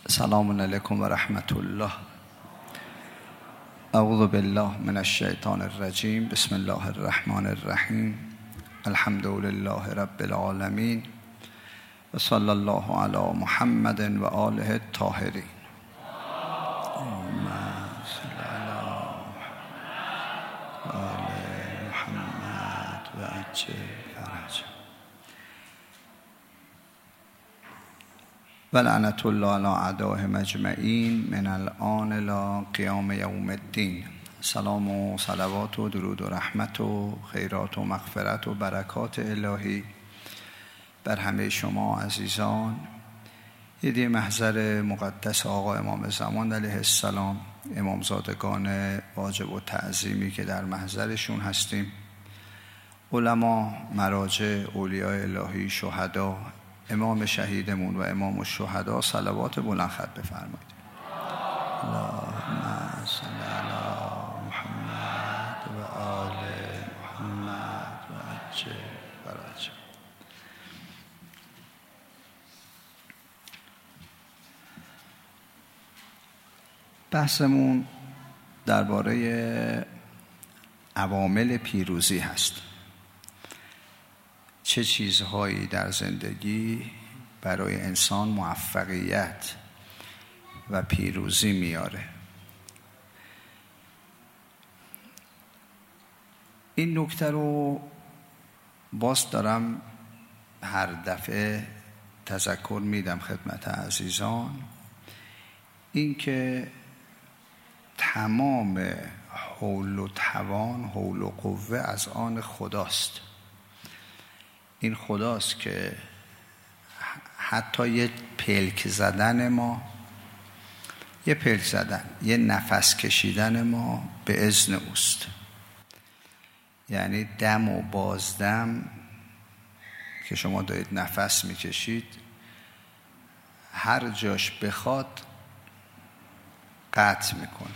سلام علیکم و رحمت الله. اعوذ بالله من الشیطان الرجیم. بسم الله الرحمن الرحیم. الحمد لله رب العالمین و صلی الله علی محمد و آله الطاهرین. اللهم صل علی آل محمد و عجل فرجهم. و لعنت الله علی اعدائهم اجمعین من الآن الی قیام یوم الدین. سلام و صلوات و درود و رحمت و خیرات و مغفرت و برکات الهی بر همه شما عزیزان. یه محضر مقدس آقا امام زمان علیه السلام، امامزادگان واجب و تعظیمی که در محضرشون هستیم، علما، مراجع، اولیاء الهی، شهدا، امام شهیدمون و امام الشهدا صلوات بلند خط بفرمایید. اللهم صل علی محمد و آل محمد و عجل فرجهم. بحثمون درباره عوامل پیروزی هست. چه چیزهایی در زندگی برای انسان موفقیت و پیروزی میاره؟ این نکته رو باز دارم هر دفعه تذکر میدم خدمت عزیزان، این که تمام حول و توان، حول و قوه از آن خداست. این خداست که حتی یه پلک زدن ما، یه پلک زدن، یه نفس کشیدن ما به اذن اوست. یعنی دم و بازدم که شما دارید نفس میکشید، هر جاش بخواد قطع میکنه.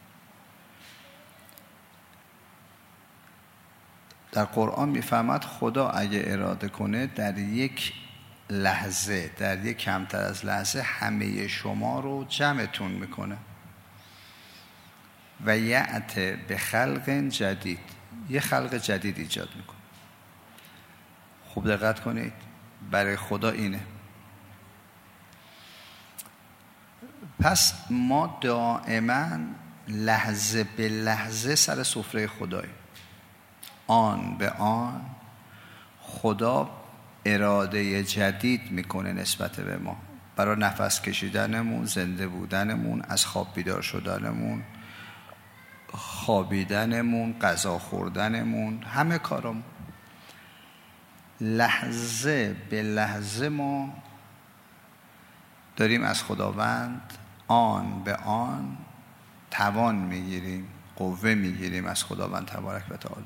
در قرآن میفرماد خدا اگه اراده کنه در یک لحظه، در یک کمتر از لحظه همه شما رو جمعتون میکنه و یأت به خلق جدید، یه خلق جدید ایجاد میکنه. خوب دقت کنید، برای خدا اینه. پس ما دائما لحظه به لحظه سر سفره خداییم. آن به آن خدا اراده جدید میکنه نسبت به ما، برای نفس کشیدنمون، زنده بودنمون، از خواب بیدار شدنمون، خوابیدنمون، غذا خوردنمون، همه کارمون. لحظه به لحظه ما داریم از خداوند آن به آن توان میگیریم، قوه میگیریم از خداوند تبارک و تعالی.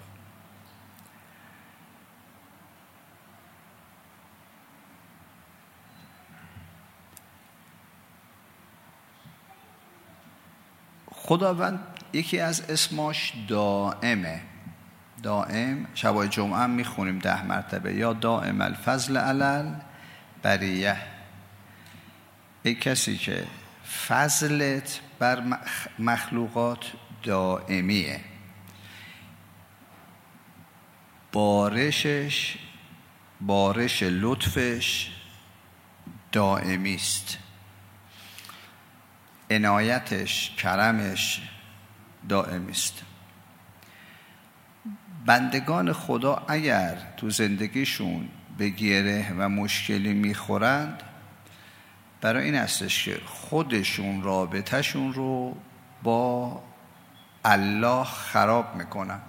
خداوند یکی از اسماش دائمه. دائم شبای جمعه هم میخونیم 10 مرتبه، یا دائم الفضل علل بریه. ای کسی که فضلت بر مخلوقات دائمیه، بارش لطفش دائمی است، عنایتش، کرمش دائمی است. بندگان خدا اگر تو زندگیشون به گره و مشکلی میخورند، برای این هستش که خودشون رابطهشون رو با الله خراب میکنن.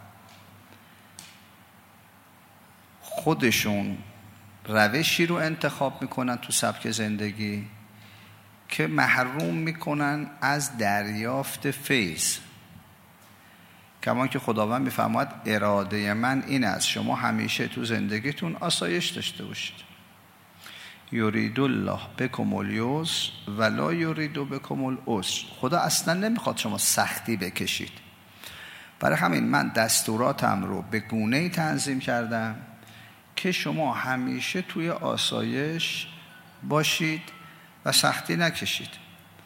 خودشون روشی رو انتخاب میکنن تو سبک زندگی که محروم میکنن از دریافت فیض. کما که خداوند میفرماید اراده من این است شما همیشه تو زندگیتون آسایش داشته باشید. یرید الله بکم الیسر ولا یرید بکم العسر. خدا اصلا نمیخواد شما سختی بکشید. برای همین من دستوراتم رو به گونه‌ای تنظیم کردم که شما همیشه توی آسایش باشید و سختی نکشید.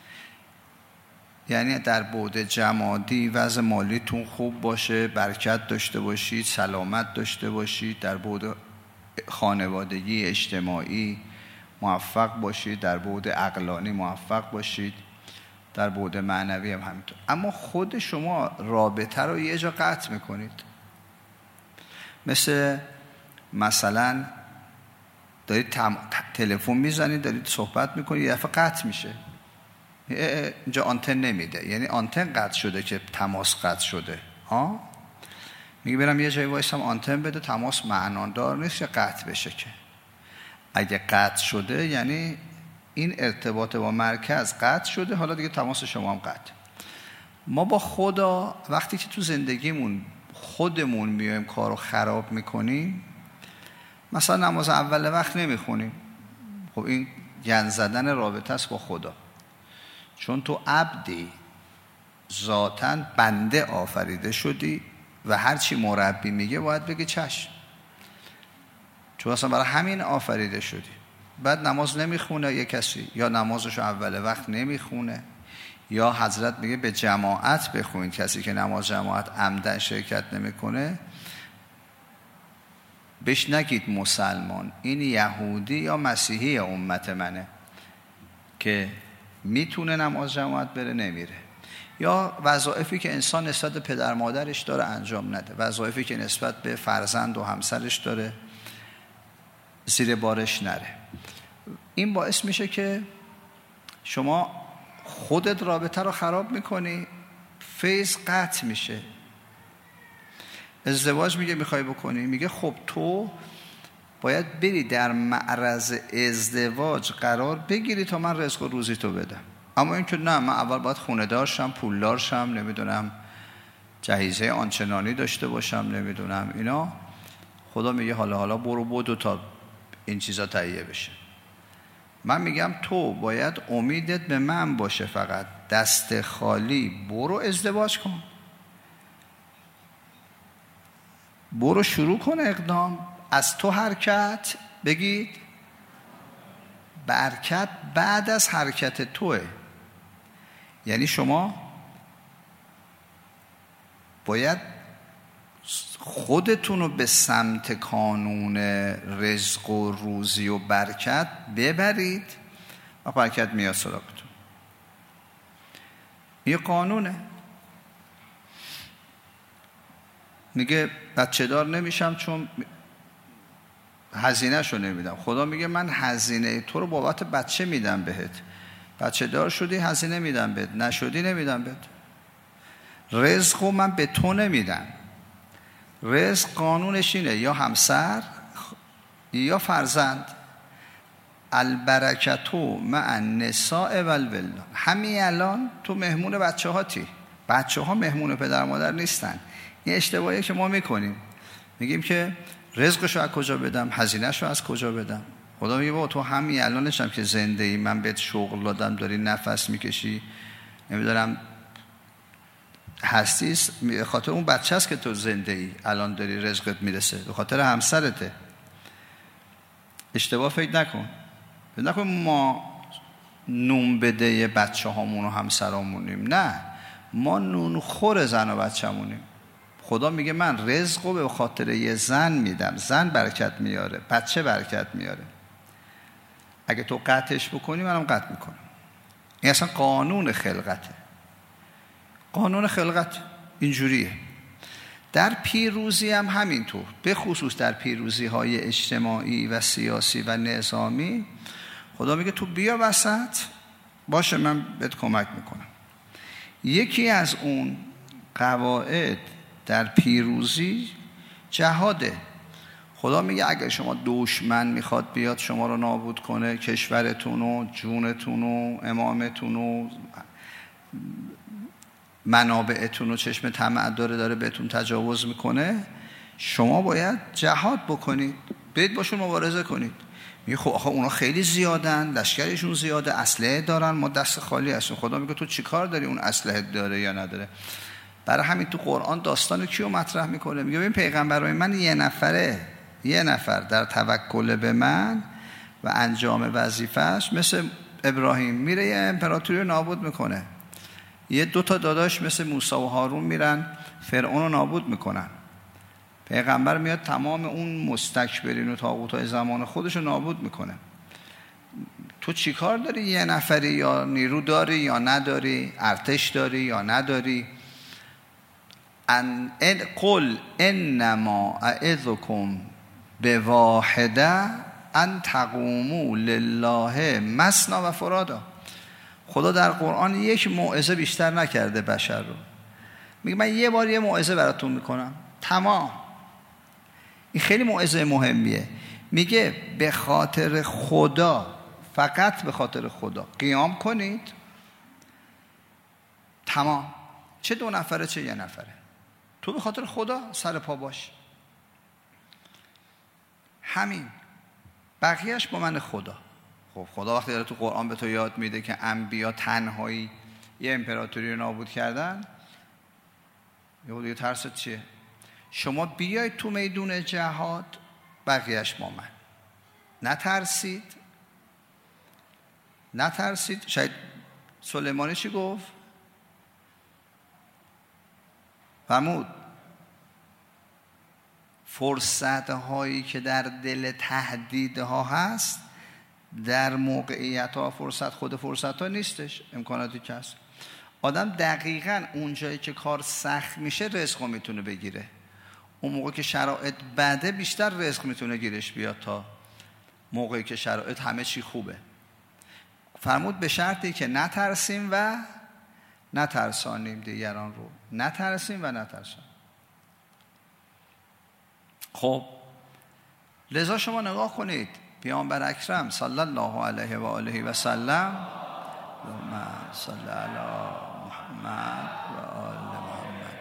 یعنی در بعد جمادی وضع مالیتون خوب باشه، برکت داشته باشید، سلامت داشته باشید، در بعد خانوادگی اجتماعی موفق باشید، در بعد عقلانی موفق باشید، در بعد معنوی هم همینطور. اما خود شما رابطه رو یه جا قطع میکنید. مثلا دارید تلفن میزنید، دارید صحبت میکنید، یه دفعه قطع میشه، اینجا آنتن نمیده، یعنی آنتن قطع شده که تماس قطع شده. میگه برم یه جایی وایسم آنتن بده، تماس معنادار نیست یا قطع بشه. که اگه قطع شده یعنی این ارتباط با مرکز قطع شده، حالا دیگه تماس شما هم قطع. ما با خدا وقتی که تو زندگیمون خودمون میایم کارو خراب میکنیم، مثلا نماز اول وقت نمیخونیم، خب این گند زدن رابطه است با خدا. چون تو عبدی ذاتاً بنده آفریده شدی و هرچی مربی میگه باید بگی چشم، چون اصلا برای همین آفریده شدی. بعد نماز نمیخونه یه کسی، یا نمازشو اول وقت نمیخونه، یا حضرت میگه به جماعت بخونید، کسی که نماز جماعت عمدن شرکت نمیکنه بهش نگید مسلمان، این یهودی یا مسیحی امت منه که میتونه نماز جماعت بره نمیره. یا وظایفی که انسان نسبت به پدر مادرش داره انجام نده، وظایفی که نسبت به فرزند و همسرش داره زیر بارش نره. این باعث میشه که شما خودت رابطه رو خراب میکنی، فیض قطع میشه. ازدواج میگه میخوای بکنی، میگه خب تو باید بری در معرض ازدواج قرار بگیری تا من رزق و روزی تو بدم. اما این که نه، من اول باید خونه دارشم، پولدار شم، نمیدونم جهیزه آنچنانی داشته باشم، نمیدونم اینا. خدا میگه حالا برو بدو تا این چیزا تهیه بشه. من میگم تو باید امیدت به من باشه، فقط دست خالی برو ازدواج کن، برو شروع کن اقدام. از تو حرکت بگید برکت بعد از حرکت توه. یعنی شما باید خودتون رو به سمت کانون رزق و روزی و برکت ببرید و برکت میاد سراغتون. یه قانونه. میگه بچه دار نمیشم چون هزینه شو نمیدم. خدا میگه من هزینه تو رو بابت بچه میدم بهت، بچه دار شدی هزینه میدم بهت، نشدی نمیدم بهت. رزق من به تو نمیدم. رزق قانونش اینه، یا همسر یا فرزند. البرکتو مع النساء والولدان. همین الان تو مهمون بچه هاتی، بچه ها مهمون پدر مادر نیستن. این اشتباهی که ما میکنیم، میگیم که رزقشو از کجا بدم، هزینهشو از کجا بدم. خدا میگه بابا تو همین الانش هم که زنده ای، من بهت شغل دادم، داری نفس میکشی، نمیدونم هستی، به خاطر اون بچه است که تو زنده ای، الان داری رزقت میرسه، به خاطر همسرته. اشتباه فکر نکن. فکر نکن ما نون بده بچه هامون و همسرامونیم. نه، ما نون خور زن و بچه همونیم. خدا میگه من رزق رو به خاطر یه زن میدم، زن برکت میاره، بچه برکت میاره. اگه تو قطعش بکنی منم قطع میکنم. این اصلا قانون خلقته. قانون خلقت اینجوریه. در پیروزی هم همینطور، به خصوص در پیروزی های اجتماعی و سیاسی و نظامی، خدا میگه تو بیا وسط، باشه من بهت کمک میکنم. یکی از اون قواعد در پیروزی جهاده. خدا میگه اگر شما دشمن میخواد بیاد شما رو نابود کنه، کشورتون و جونتون و امامتون و منابعتون و چشم طمع داره بهتون تجاوز میکنه، شما باید جهاد بکنید، برید باشون مبارزه کنید. میگه خب آخه اونا خیلی زیادن، لشکرشون زیاده، اسلحه دارن، ما دست خالی هستیم. خدا میگه تو چی کار داری، اون اسلحه داره یا نداره؟ برای همین تو قرآن داستان کیو مطرح میکنه؟ میگه ببین پیغمبرای من یه نفر در توکل به من و انجام وظیفه‌اش مثل ابراهیم میره یه امپراتوری رو نابود میکنه، یه 2 تا داداش مثل موسی و هارون میرن فرعون رو نابود میکنن. پیغمبر میاد تمام اون مستکبرین و طاغوتای زمان خودش رو نابود میکنه. تو چی کار داری؟ یه نفری یا نیرو داری یا نداری، ارتش داری یا نداری. قل انما اعظکم بواحده ان تقوموا لله مثنی و فرادا. خدا در قرآن یک موعظه بیشتر نکرده بشر رو. میگه من یه بار یه موعظه براتون میکنم تمام. این خیلی موعظه مهمیه. میگه به خاطر خدا، فقط به خاطر خدا قیام کنید، تمام. چه 2 نفره چه 1 نفره، تو به خاطر خدا سر پا باش، همین. بقیهش با من خدا. خب خدا وقتی داره تو قرآن به تو یاد میده که انبیا تنهایی یه امپراتوری رو نابود کردن، یه ترست چیه؟ شما بیاید تو میدون جهاد، بقیهش با من. نترسید. شاید سلیمانی چی گفت؟ فرمود فرصت‌هایی که در دل تهدیدها هست، در موقعیت‌ها خود فرصت‌ها نیستش، امکاناتی که هست. آدم دقیقاً اونجایی که کار سخت میشه رزق رو میتونه بگیره. اون موقع که شرایط بده بیشتر رزق میتونه گیرش بیاد تا موقعی که شرایط همه چی خوبه. فرمود به شرطی که نترسیم و نترسانیم دیگران رو. نترسیم و نترسانیم. خب لذا شما نگاه کنید، پیامبر اکرم صلی الله علیه و آله و سلم، اللهم صل علی محمد و آل محمد،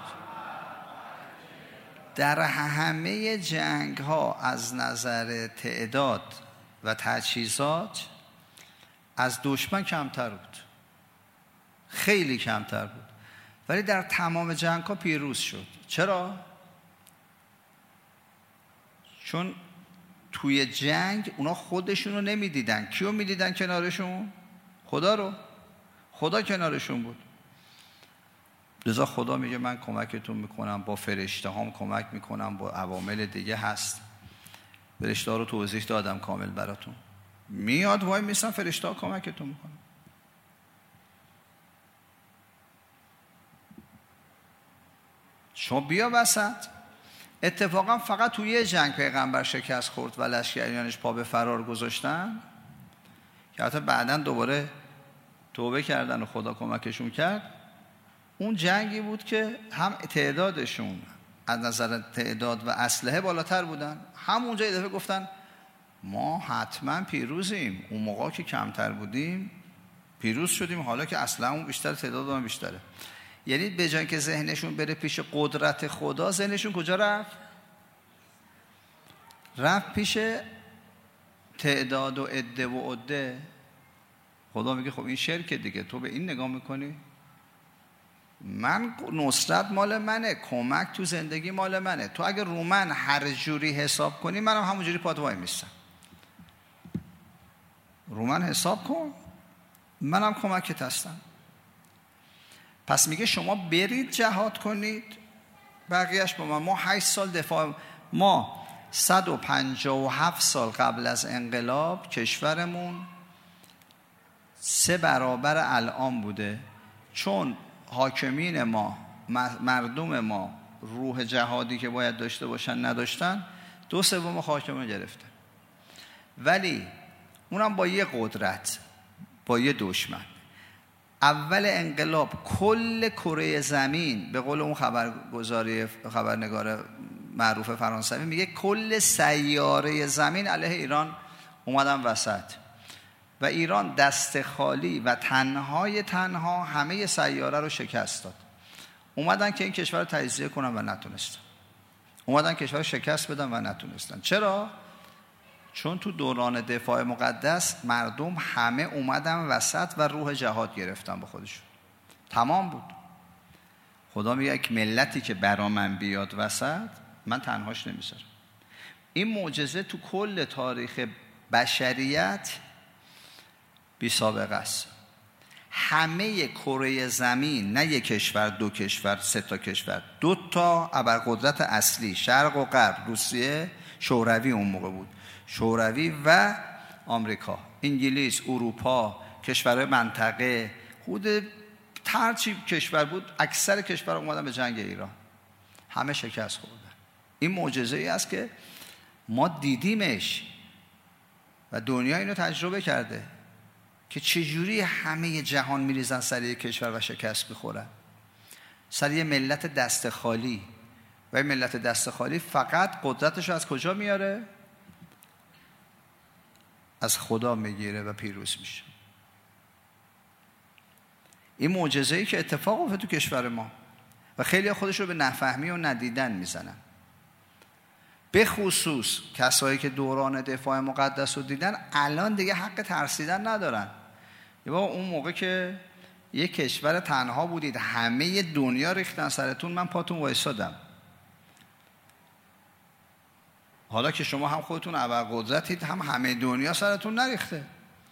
در همه جنگ ها از نظر تعداد و تجهیزات از دشمن کمتر بود، خیلی کمتر بود، ولی در تمام جنگ ها پیروز شد. چرا؟ چون توی جنگ اونا خودشون رو نمیدیدن. کیو میدیدن کنارشون؟ خدا رو. خدا کنارشون بود. لذا خدا میگه من کمکتون میکنم، با فرشته هام کمک میکنم، با عوامل دیگه هست. فرشته ها رو توضیح دادم کامل براتون. میاد وای میسن فرشته ها کمکتون میکنم. شما بیا وسط. اتفاقا فقط توی یه جنگ پیغمبر شکست خورد و لشکریانش پا به فرار گذاشتن، که حتی بعداً دوباره توبه کردن و خدا کمکشون کرد. اون جنگی بود که هم تعدادشون از نظر تعداد و اسلحه بالاتر بودن. همونجا یه دفعه گفتن ما حتما پیروزیم. اون موقع که کمتر بودیم پیروز شدیم، حالا که اسلحه‌مون بیشتر، تعدادمون بیشتره. یعنی به جای که ذهنشون بره پیش قدرت خدا، ذهنشون کجا رفت؟ رفت پیش تعداد و عده و عده. خدا میگه خب این شرک دیگه، تو به این نگاه میکنی؟ من نصرت مال منه، کمک تو زندگی مال منه. تو اگه رو من هر جوری حساب کنی، منم همون جوری پات وای میستم. رو من حساب کن، منم کمکت هستم. پس میگه شما برید جهاد کنید، بقیهش با من. ما 8 سال دفاع، ما 157 سال قبل از انقلاب کشورمون 3 برابر الان بوده، چون حاکمین ما، مردم ما روح جهادی که باید داشته باشن نداشتن، 2/3 حاکم گرفتن. ولی اونم با یه قدرت، با یه دشمن. اول انقلاب کل کره زمین، به قول اون خبرنگار معروف فرانسوی میگه کل سیاره زمین علیه ایران اومدن وسط و ایران دست خالی و تنها همه سیاره رو شکست داد. اومدن که این کشور رو تجزیه کنن و نتونستن. اومدن کشور رو شکست بدن و نتونستن. چرا؟ چون تو دوران دفاع مقدس مردم همه اومدن وسط و روح جهاد گرفتن به خودشون. تمام بود. خدا میگه یک ملتی که برا من بیاد وسط، من تنهاش نمیذارم. این معجزه تو کل تاریخ بشریت بی سابقه است. همه کره زمین، نه یک کشور، دو کشور، 3 تا کشور، 2 تا ابرقدرت اصلی، شرق و غرب، روسیه، شوروی اون موقع بود، شوروی و آمریکا، انگلیس، اروپا، کشورهای منطقه، خود هرچی کشور بود، اکثر کشورها اومدن به جنگ ایران، همه شکست خوردن. این معجزه ای است که ما دیدیمش و دنیا اینو تجربه کرده که چجوری همه جهان میریزن سر یک کشور و شکست میخورن، سر یه ملت دست خالی. و این ملت دست خالی فقط قدرتش رو از کجا میاره؟ از خدا میگیره و پیروز میشه. این معجزه‌ای که اتفاق افتاد تو کشور ما و خیلی خودش رو به نفهمی و ندیدن میزنن، به خصوص کسایی که دوران دفاع مقدس رو دیدن الان دیگه حق ترسیدن ندارن. یه بابا اون موقع که یک کشور تنها بودید، همه دنیا ریختن سرتون، من پاتون وایسادم. حالا که شما هم خودتون ابرقدرتید، هم همه دنیا سرتون نریخته.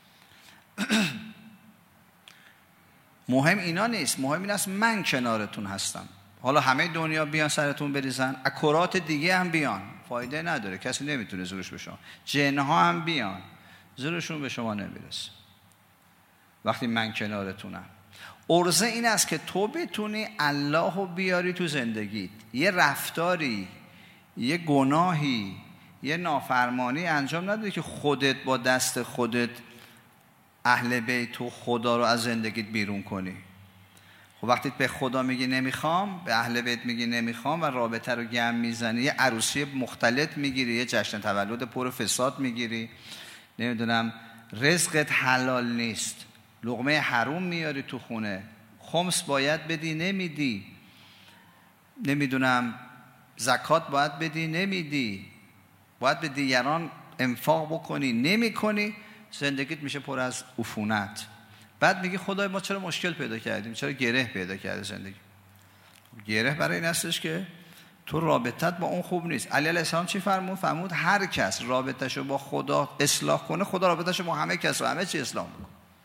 مهم اینا نیست، مهم این است من کنارتون هستم. حالا همه دنیا بیان سرتون بریزن، اکرات دیگه هم بیان، فایده نداره، کسی نمیتونه زورش به شما. جنها هم بیان، زورشون به شما نمیرسه وقتی من کنارتونم. عرضه این است که تو بتونی الله رو بیاری تو زندگیت. یه رفتاری، یه گناهی، یه نافرمانی انجام نداری که خودت با دست خودت اهل بیت و خدا رو از زندگیت بیرون کنی. خب وقتی به خدا میگی نمیخوام، به اهل بیت میگی نمیخوام و رابطه رو گم میزنی، یه عروسی مختلط میگیری، یه جشن تولد پر فساد میگیری، نمیدونم رزقت حلال نیست، لقمه حروم میاری تو خونه، خمس باید بدی نمیدی، نمیدونم زکات باید بدی نمیدی، باید به دیگران انفاق بکنی نمیکنی، زندگیت میشه پر از عفونت. بعد میگی خدای ما چرا مشکل پیدا کردیم، چرا گره پیدا کرده زندگی؟ گره برای این هستش که تو رابطت با اون خوب نیست. علی علیه السلام چی فرمود؟ هر کس رابطه‌شو با خدا اصلاح کنه، خدا رابطه‌شو با همه کس و همه چی اصلاح میکنه.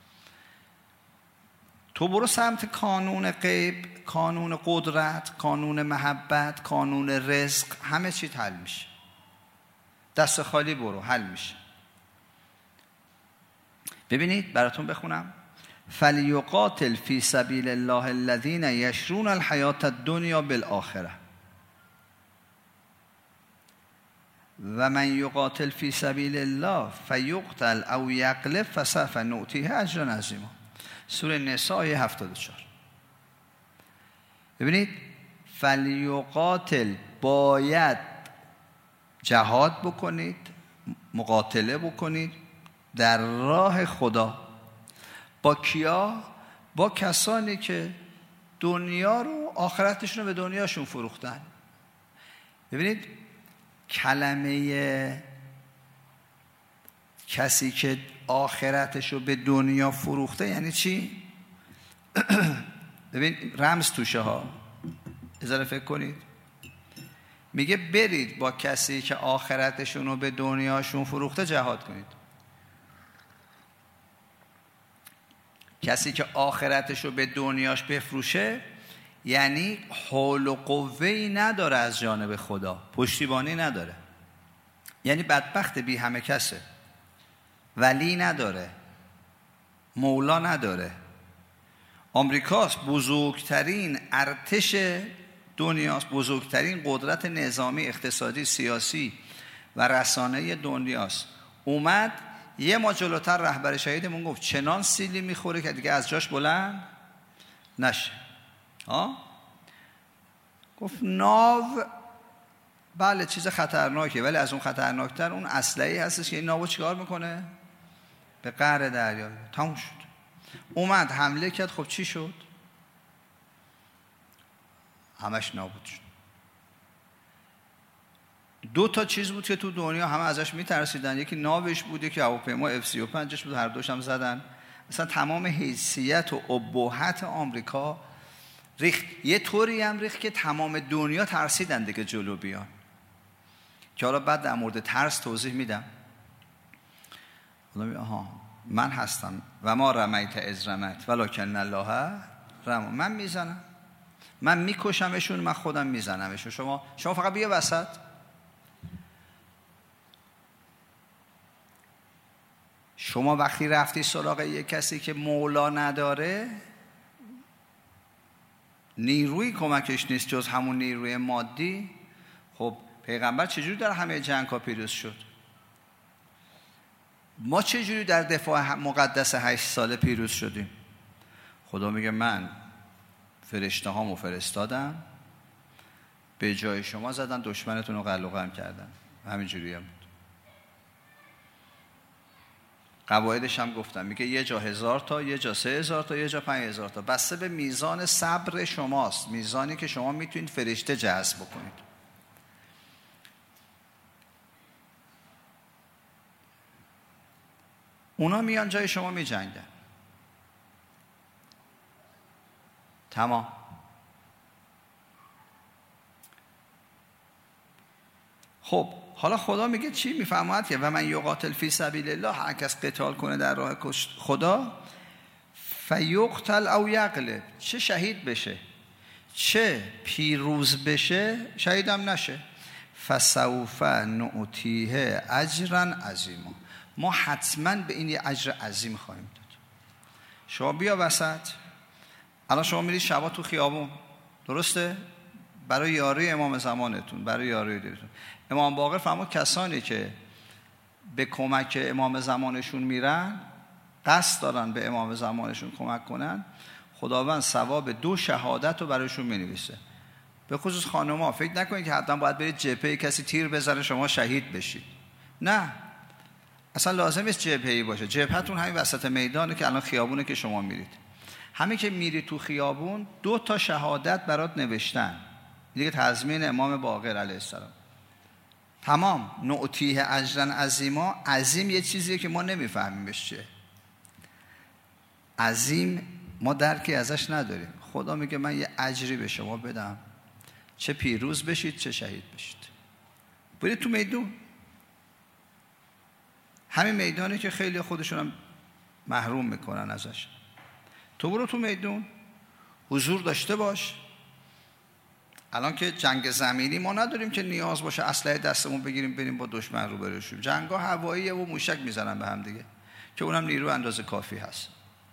تو برو سمت کانون غیب، کانون قدرت، کانون محبت، کانون رزق، همه چی حل میشه. دست خالی برو، حل میشه. ببینید براتون بخونم: فلیقاتل فی سبیل الله الذین یشرون الحیاة الدنیا بالآخره و من یقاتل فی سبیل الله فیقتل او یغلب فسوف نؤتیه اجرا عظیما. سوره نساء آیه 74. ببینید فلیقاتل، باید جهاد بکنید، مقاتله بکنید در راه خدا. با کیا؟ با کسانی که دنیا رو، آخرتشون رو به دنیاشون فروختن. ببینید کلمه کسی که آخرتش رو به دنیا فروخته یعنی چی؟ ببین رمز توشه ها، ازاره فکر کنید. میگه برید با کسی که آخرتشون رو به دنیاشون فروخته جهاد کنید. کسی که آخرتش رو به دنیاش بفروشه یعنی حول و قوه‌ای نداره از جانب خدا، پشتیبانی نداره، یعنی بدبخت بی همه کسه، ولی نداره، مولا نداره. آمریکاست، بزرگترین ارتش دنیاست، بزرگترین قدرت نظامی، اقتصادی، سیاسی و رسانه‌ای دنیاست. اومد یه ما جلوتر رهبر شهیدمون گفت چنان سیلی میخوره که دیگه از جاش بلند نشه. گفت ناو بله چیز خطرناکه، ولی از اون خطرناکتر اون اسلحه‌ای هستش که این ناو چیکار میکنه؟ به قعر دریا. تموم شد. اومد حمله کرد، خب چی شد؟ همش نابود شد. 2 تا چیز بود که تو دنیا همه ازش میترسیدن، یکی ناوش بود، یکی هواپیما F-35 بود، هر دوش هم زدن. مثلا تمام حیثیت و ابهت آمریکا ریخت. یه طوری هم ریخت که تمام دنیا ترسیدن دیگه جلو بیان، که حالا بعد در مورد ترس توضیح میدم. من هستم و ما رمیت اذ رمیت ولکن الله رمی. من میزنم، من میکشمشون، من خودم میزنمشون. شما فقط بیا وسط. شما وقتی رفتی سراغ یک کسی که مولا نداره، نیروی کمکش نیست جز همون نیروی مادی، خب پیغمبر چجوری در همه جنگ ها پیروز شد؟ ما چجوری در دفاع مقدس 8 ساله پیروز شدیم؟ خدا میگه من فرشته هامو فرستادم، به جای شما زدن، دشمنتون رو قل و قم کردن. همین جوری هم بود. قواعدش هم گفتم، میگه یه جا 1000 تا، یه جا 3000 تا، یه جا 5000 تا، بسته به میزان صبر شماست، میزانی که شما میتونید فرشته جذب بکنید. اونا میان جای شما میجنگن. تمام. خب حالا خدا میگه چی؟ میفرماید که و من یقاتل فی سبیل الله، هر کس قتال کنه در راه خدا، فیقتل او یغلب، چه شهید بشه چه پیروز بشه، شهیدم نشه، فسوف نؤتیه اجرا عظیما، ما حتما به این یه اجر عظیم خواهیم داد. شما بیا وسط. الان شما میرید شبا تو خیابون، درسته؟ برای یاری امام زمانتون، برای یاری دیرتون. امام باقر فرمود کسانی که به کمک امام زمانشون میرن، قصد دارن به امام زمانشون کمک کنن، خداوند ثواب 2 شهادت رو برایشون مینویسه. به خصوص خانم‌ها، فکر نکنید که حتما باید برید جبهه کسی تیر بزنه شما شهید بشید. نه، اصلا لازم نیست جبهه‌ای باشه. جبهتون همین وسط میدانه که الان خیابونه که شما میرید. همین که میری تو خیابون 2 تا شهادت برات نوشتن، دیگه تضمین امام باقر علیه السلام. تمام. نؤتیه اجرا عظیما. عظیم یه چیزیه که ما نمیفهمیمش چیه. عظیم ما درکی ازش نداریم. خدا میگه من یه اجری به شما بدم، چه پیروز بشید چه شهید بشید. برید تو میدون. همین میدانی که خیلی خودشون هم محروم میکنن ازش. تو برو تو میدون، حضور داشته باش. الان که جنگ زمینی ما نداریم که نیاز باشه اسلحه دستمون بگیریم بریم با دشمن روبرو شیم. جنگ‌ها هواییه و موشک میزنن به هم دیگه که اونم نیرو اندازه کافی هست.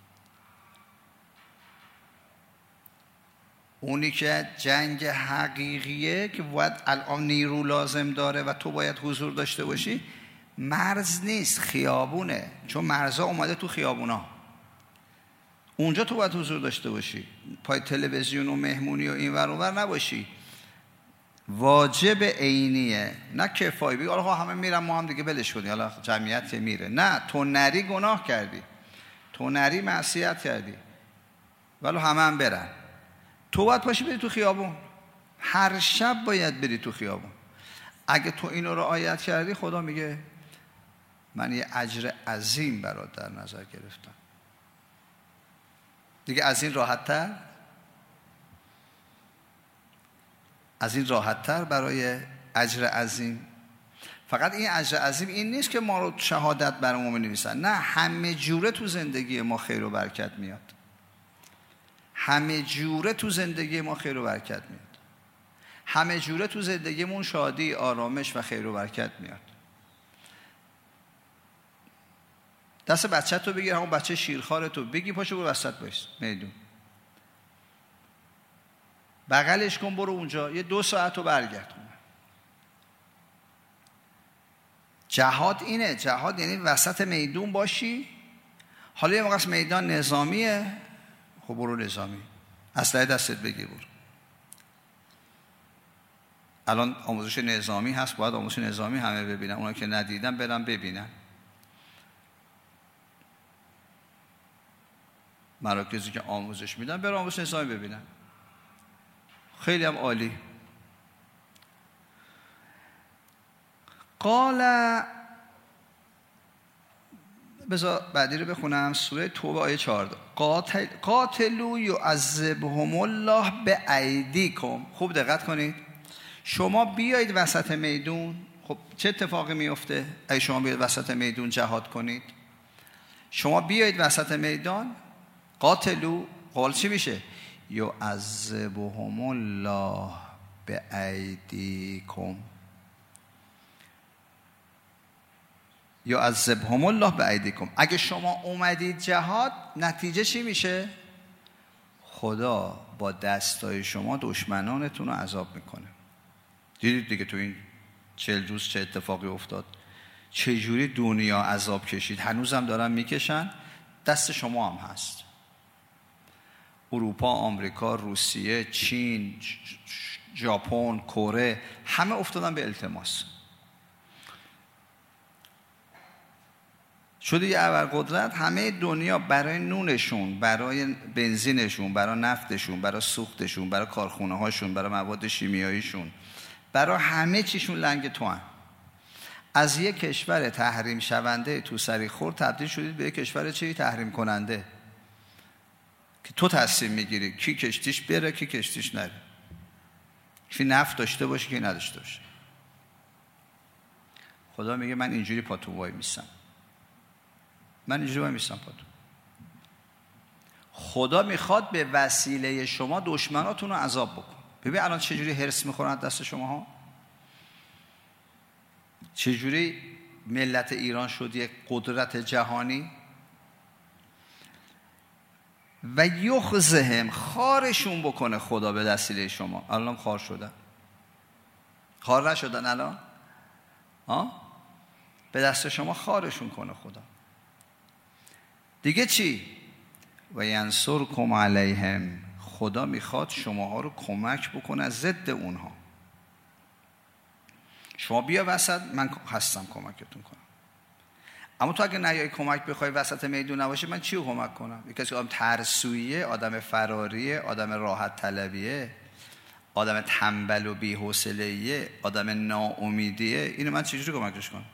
اونی که جنگ حقیقیه که باید الان نیرو لازم داره و تو باید حضور داشته باشی، مرز نیست، خیابونه. چون مرزا اومده تو خیابونا، اونجا تو باید حضور داشته باشی، پای تلویزیون و مهمونی و این ور اون ور نباشی. واجب عینیه، نه کفایی. بگی آقا همه میرن ما هم دیگه بلش کنی، حالا جمعیت میره. نه، تو نری گناه کردی، تو نری معصیت کردی، ولی همه برن. تو باید پاشی بری تو خیابون، هر شب باید بری تو خیابون. اگه تو اینو رعایت کردی، خدا میگه من یه اجر عظیم برات در نظر گرفتم. دیگه از این راحت‌تر برای اجر عظیم. فقط این اجر عظیم این نیست که ما رو شهادت برامون می‌نویسن، نه، همه جوره تو زندگی ما خیر و برکت میاد. همه جوره تو زندگی ما خیر و برکت میاد. همه جوره تو زندگیمون شادی، آرامش و خیر و برکت میاد. دست بچت رو بگیر، همون بچه شیرخوارتو بگی پاشو برو وسط باش میدون، بغلش کن، برو اونجا یه 2 ساعت رو برگرد. جهاد اینه. جهاد یعنی وسط میدون باشی. حالا یه موقع میدان نظامیه، خب برو نظامی، اسلحه دستت بگیر برو. الان آموزش نظامی هست، باید آموزش نظامی همه ببینن. اونا که ندیدن برن ببینن. مراکزی که آموزش میدن برن آموزش نظامی ببینن. خیلی هم عالی. قال، بذار بعدی رو بخونم، سوره توبه آیه 14. قاتلوا یعذبهم الله بایدیکم. خوب دقت کنید. شما بیایید وسط میدون. خب چه اتفاقی میفته اگه شما بیایید وسط میدون جهاد کنید؟ شما بیایید وسط میدان، قاتلو، قال چی میشه؟ یعذبهم الله بأیدیکم، یعذبهم الله بأیدیکم. اگه شما اومدید جهاد، نتیجه چی میشه؟ خدا با دستای شما دشمنانتون رو عذاب میکنه. دیدید دیگه تو این 40 روز چه اتفاقی افتاد، چه جوری دنیا عذاب کشید، هنوزم دارن میکشن، دست شما هم هست. اروپا، آمریکا، روسیه، چین، ژاپن، کره، همه افتادن به التماس. شده یه ابرقدرت، همه دنیا برای نونشون، برای بنزینشون، برای نفتشون، برای سوختشون، برای کارخونه هاشون، برای مواد شیمیاییشون، برای همه چیشون لنگ توان. از یک کشور تحریم شونده تو سری خورد تبدیل شدید به یک کشور چی؟ تحریم کننده، که تو تصمیم میگیری کی کشتیش بره کی کشتیش نره، کی نفت داشته باشه کی نداشته باشه. خدا میگه من اینجوری پاتون وای میسم، من اینجوری وای میسم پاتون. خدا میخواد به وسیله شما دشمناتون رو عذاب بکن. ببین الان چجوری هرس میخورن دست شما ها، چجوری ملت ایران شد یک قدرت جهانی. و یخزهم، خارشون بکنه خدا به وسیله شما. الان خار شدن، خار نشدن الان؟ به دست شما خارشون کنه خدا. دیگه چی؟ و ینصرکم علیهم، خدا میخواد شماها رو کمک بکنه ضد اونها. شما بیا وسط، من هستم کمکتون کنم. اما تو اگه نیای کمک بخوای وسط میدون نباشه، من چی رو کمک کنم؟ یکی که آدم ترسویه، آدم فراریه، آدم راحت طلبیه، آدم تنبل و بی‌حوصله‌ایه، آدم ناامیدیه، اینو من چجوری کمکش کنم؟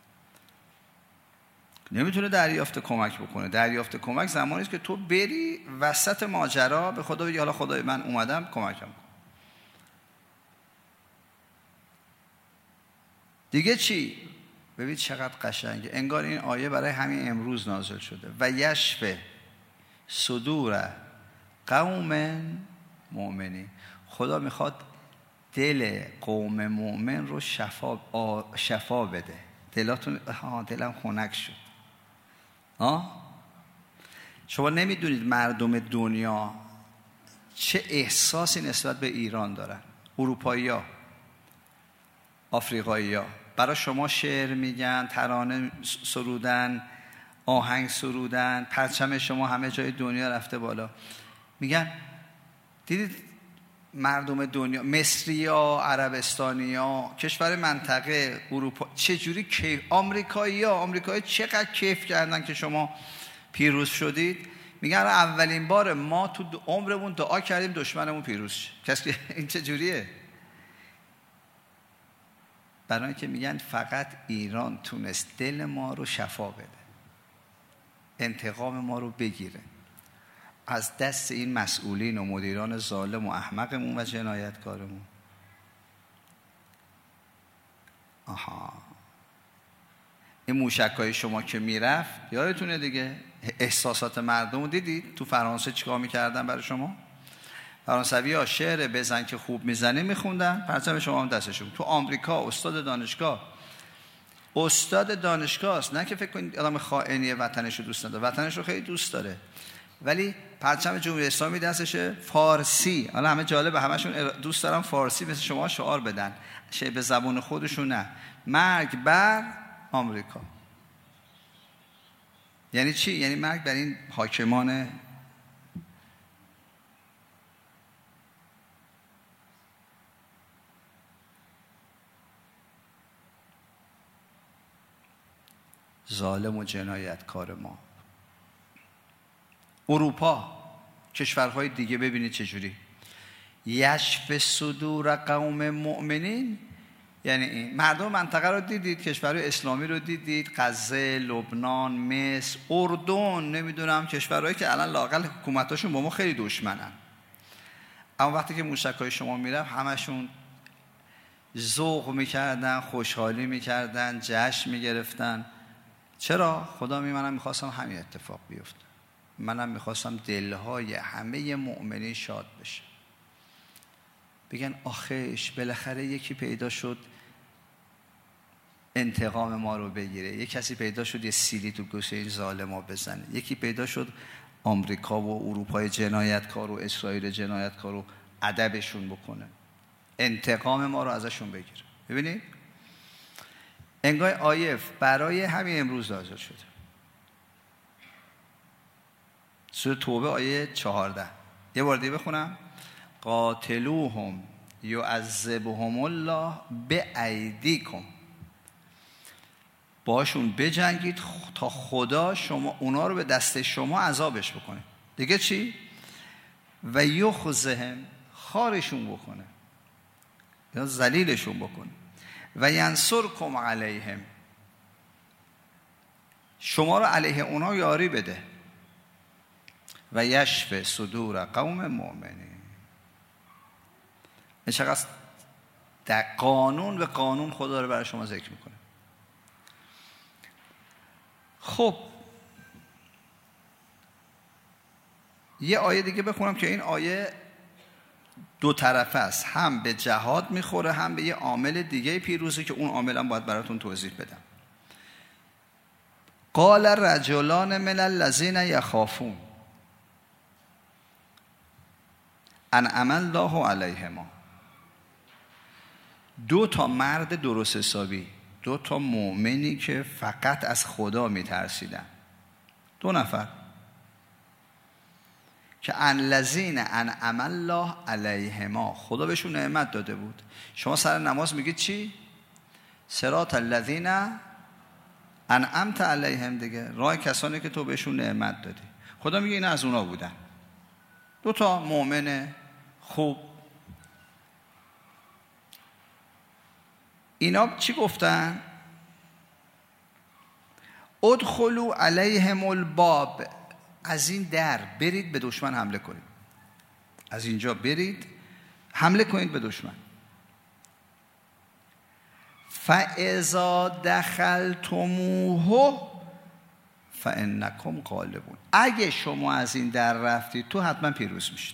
نمیتونه دریافت کمک بکنه. دریافت کمک زمانی است که تو بری وسط ماجرا به خدا بگی حالا خدای من اومدم کمکم کن. دیگه چی؟ ببین چقدر قشنگه، انگار این آیه برای همین امروز نازل شده. و یشفه صدور قوم مؤمنین، خدا میخواد دل قوم مؤمن رو شفا بده. دلاتون دلم خنک شد. شما نمیدونید مردم دنیا چه احساسی نسبت به ایران دارن. اروپایی‌ها، آفریقایی‌ها برای شما شعر میگن، ترانه سرودن، آهنگ سرودن، پرچم شما همه جای دنیا رفته بالا. میگن دیدید مردم دنیا، مصری‌ها، عربستانی‌ها، کشور منطقه اروپا چجوری کیف، آمریکایی‌ها چقدر کیف کردن که شما پیروز شدید. میگن اولین بار ما تو عمرمون دعا کردیم دشمنمون پیروز شه. کسی این چجوریه؟ برای اینکه میگن فقط ایران تونست دل ما رو شفا بده، انتقام ما رو بگیره از دست این مسئولین و مدیران ظالم و احمقمون و جنایتکارمون. این موشک‌های شما که میرفت یادتونه دیگه، احساسات مردم رو دیدید تو فرانسه چیکار میکردن برای شما؟ فرانسوی‌ها شعر بزن که خوب میزنه میخوندن، پرچم شما هم دستشون. تو آمریکا استاد دانشگاه است، نه که فکر کنید آدم خائنی وطنش رو دوست نداره، وطنش رو خیلی دوست داره، ولی پرچم جمهوری اسلامی دستشه، فارسی. حالا همه جالبه، همشون دوست دارن فارسی مثل شما شعار بدن، به زبان خودشون نه. مرگ بر آمریکا یعنی چی؟ یعنی مرگ بر این حاکمان ظالم و جنایتکار ما. اروپا، کشورهای دیگه ببینید چجوری. یشف صدور قوم مؤمنین، یعنی این مردم منطقه رو دیدید، کشورهای اسلامی رو دیدید، غزه، لبنان، مصر، اردن، نمیدونم کشورهایی که الان لااقل حکومتاشون با ما خیلی دشمنن، اما وقتی که موشک‌های شما میرفت همشون ذوق میکردن، خوشحالی میکردن، جشن میگرفتن. چرا؟ خدا منم میخواستم همین اتفاق بیفته. منم میخواستم دلهای همه مؤمنین شاد بشه، بگن آخیش بالاخره یکی پیدا شد انتقام ما رو بگیره، یک کسی پیدا شد یه سیلی تو گوشه این ظالما بزنه، یکی پیدا شد آمریکا و اروپای جنایتکار و اسرائیل جنایتکار رو ادبشون بکنه، انتقام ما رو ازشون بگیره. ببینید انگار آیه برای همین امروز نازل شده. سوره توبه آیه 14. یه بار دیگه بخونم. قاتلوهم یعذبهم الله بأیدیکم، باشون بجنگید تا خدا شما اونا رو به دست شما عذابش بکنه. دیگه چی؟ و یخزهم، خارشون بکنه یا ذلیلشون بکنه. و ینصرکم علیهم، شما رو علیه اونا یاری بده. و یشفی صدور قوم مؤمنین. این چقدر در قانون به قانون خدا رو برای شما ذکر میکنه. خب یه آیه دیگه بخونم که این آیه دو طرفه است، هم به جهاد میخوره هم به یه عامل دیگه پیروزی که اون عامل هم باید براتون توضیح بدم. قال رجلان من الذین یخافون انعم الله علیهما، دو تا مرد درست حسابی، دو تا مؤمنی که فقط از خدا میترسیدن، دو نفر که الذین انعم الله علیهما، خدا بهشون نعمت داده بود. شما سر نماز میگید چی؟ صراط الذین انعمت علیهم، دیگه راه کسانی که تو بهشون نعمت دادی. خدا میگه اینا از اونا بودن، دو تا مؤمن خوب. اینا چی گفتن؟ ادخلوا علیهم الباب، از این در برید به دشمن حمله کنید، از اینجا برید حمله کنید به دشمن. فاذا دخلتموه فانکم غالبون، اگه شما از این در رفتید تو حتما پیروز میشید.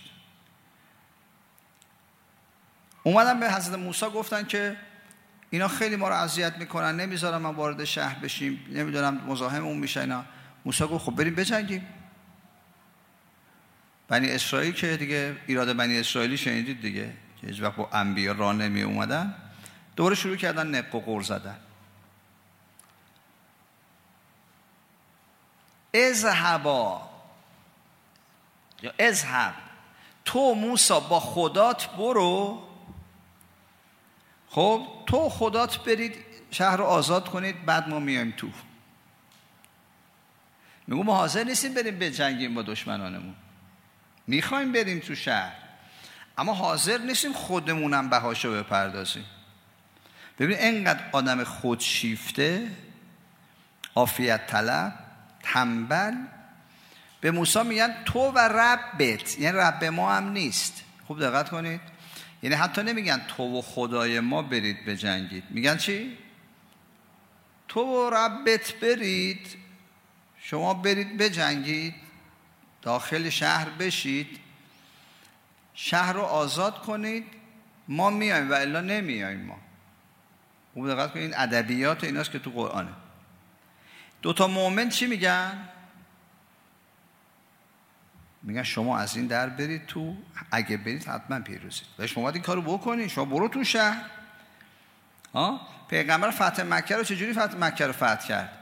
اومدن به حضرت موسی گفتن که اینا خیلی ما رو اذیت میکنن، نمیذارن ما وارد شهر بشیم، نمیدونم مزاحممون میشن اینا. موسی گفت خب بریم بجنگیم. بنی اسرائیل که دیگه ایراد بنی اسرائیلی شنیدید دیگه، که هیچ وقت با انبیا راه نمی اومدن، دوباره شروع کردن نق و قور زدن. اذهبا یا اذهب، تو موسی با خدات برو، خب تو خدات برید شهر رو آزاد کنید، بعد ما میایم تو. میگو ما حاضر نیستیم بریم بجنگیم با دشمنانمون، میخوایم بریم تو شهر اما حاضر نیستیم خودمونم بهاشو بپردازیم. ببین اینقدر آدم خودشیفته، عافیت طلب، تنبل، به موسی میگن تو و ربت، یعنی رب ما هم نیست. خوب دقت کنید، یعنی حتی نمیگن تو و خدای ما برید بجنگید، میگن چی؟ تو و ربت برید، شما برید بجنگید، داخل شهر بشید، شهر رو آزاد کنید، ما میایم و الا نمیایم. ما خوب دقت کنید، این ادبیات ایناست که تو قرآنه. دوتا مؤمن چی میگن؟ میگن شما از این در برید تو، اگه برید حتما پیروزید و شما باید این کارو بکنید، شما برو تو شهر. پیغمبر فتح مکه رو چجوری فتح مکه رو فتح کرد؟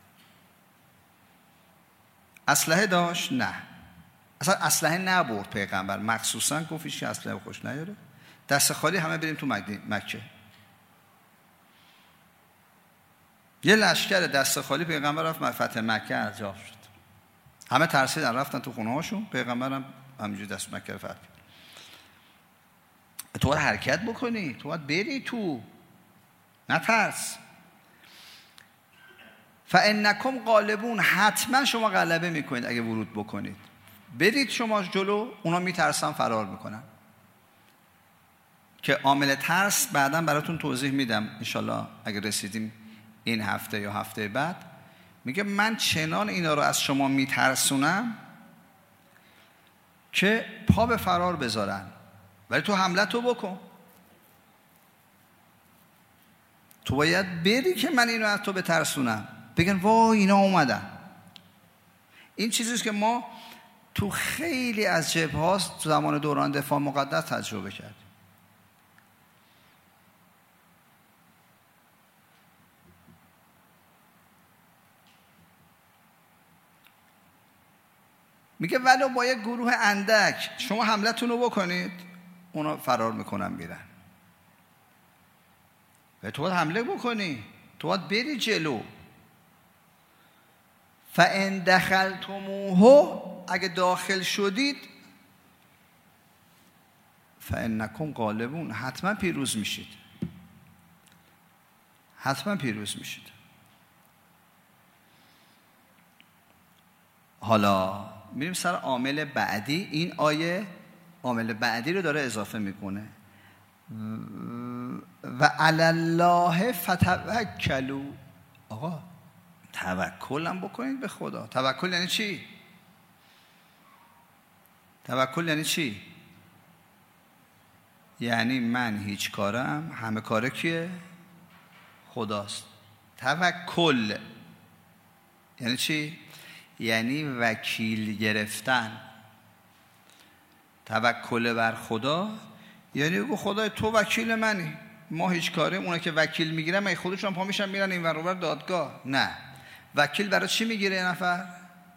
اسلحه داشت؟ نه، اصلا اسلحه نبرد پیغمبر، مخصوصا گفتش که اسلحه خوش نیاره، دست خالی همه بریم تو مکه. یه لشکر دست خالی پیغمبر رفت فتح مکه انجام شد، همه ترسیدن رفتن تو خونه هاشون، پیغمبرم همینجوری دست مکه رو فتح کرد. تو باید حرکت بکنی، تو باید بری تو، نترس. فانکم غالبون، حتما شما غلبه میکنید اگه ورود بکنید. برید شما جلو، اونا میترسن فرار میکنن، که عامل ترس بعداً براتون توضیح میدم انشالله اگه رسیدیم این هفته یا هفته بعد. میگه من چنان اینا رو از شما میترسونم که پا به فرار بذارن، ولی تو حملت رو بکن. تو باید بری که من اینو از تو بترسونم، بگن وای اینا اومدن. این چیزیست که ما تو خیلی از جبهات تو زمان دوران دفاع مقدس تجربه کردیم. میگه ولو با یک گروه اندک شما حملتون رو بکنید، اونا فرار میکنن میرن. و تو باید حمله بکنی، تو باید بری جلو. فَإِن دَخَلْتُمُوهُ، اگه داخل شدید، فَإِنَّكُمْ غَالِبُونَ، حتما پیروز میشید، حتما پیروز میشید. حالا میریم سر عامل بعدی. این آیه عامل بعدی رو داره اضافه میکنه. و علی الله فتوکلوا. آقا توکل هم بکنید به خدا. توکل یعنی چی؟ توکل یعنی چی؟ یعنی من هیچ کارم، همه کاره کیه؟ خداست. توکل یعنی چی؟ یعنی وکیل گرفتن. توکل بر خدا یعنی بگو خدای تو وکیل منی، ما هیچ کاریم. اونا که وکیل میگیرن مگه خودشون پا میشن میرن این ور اون ور دادگاه؟ نه. وکیل برای چی میگیره یه نفر؟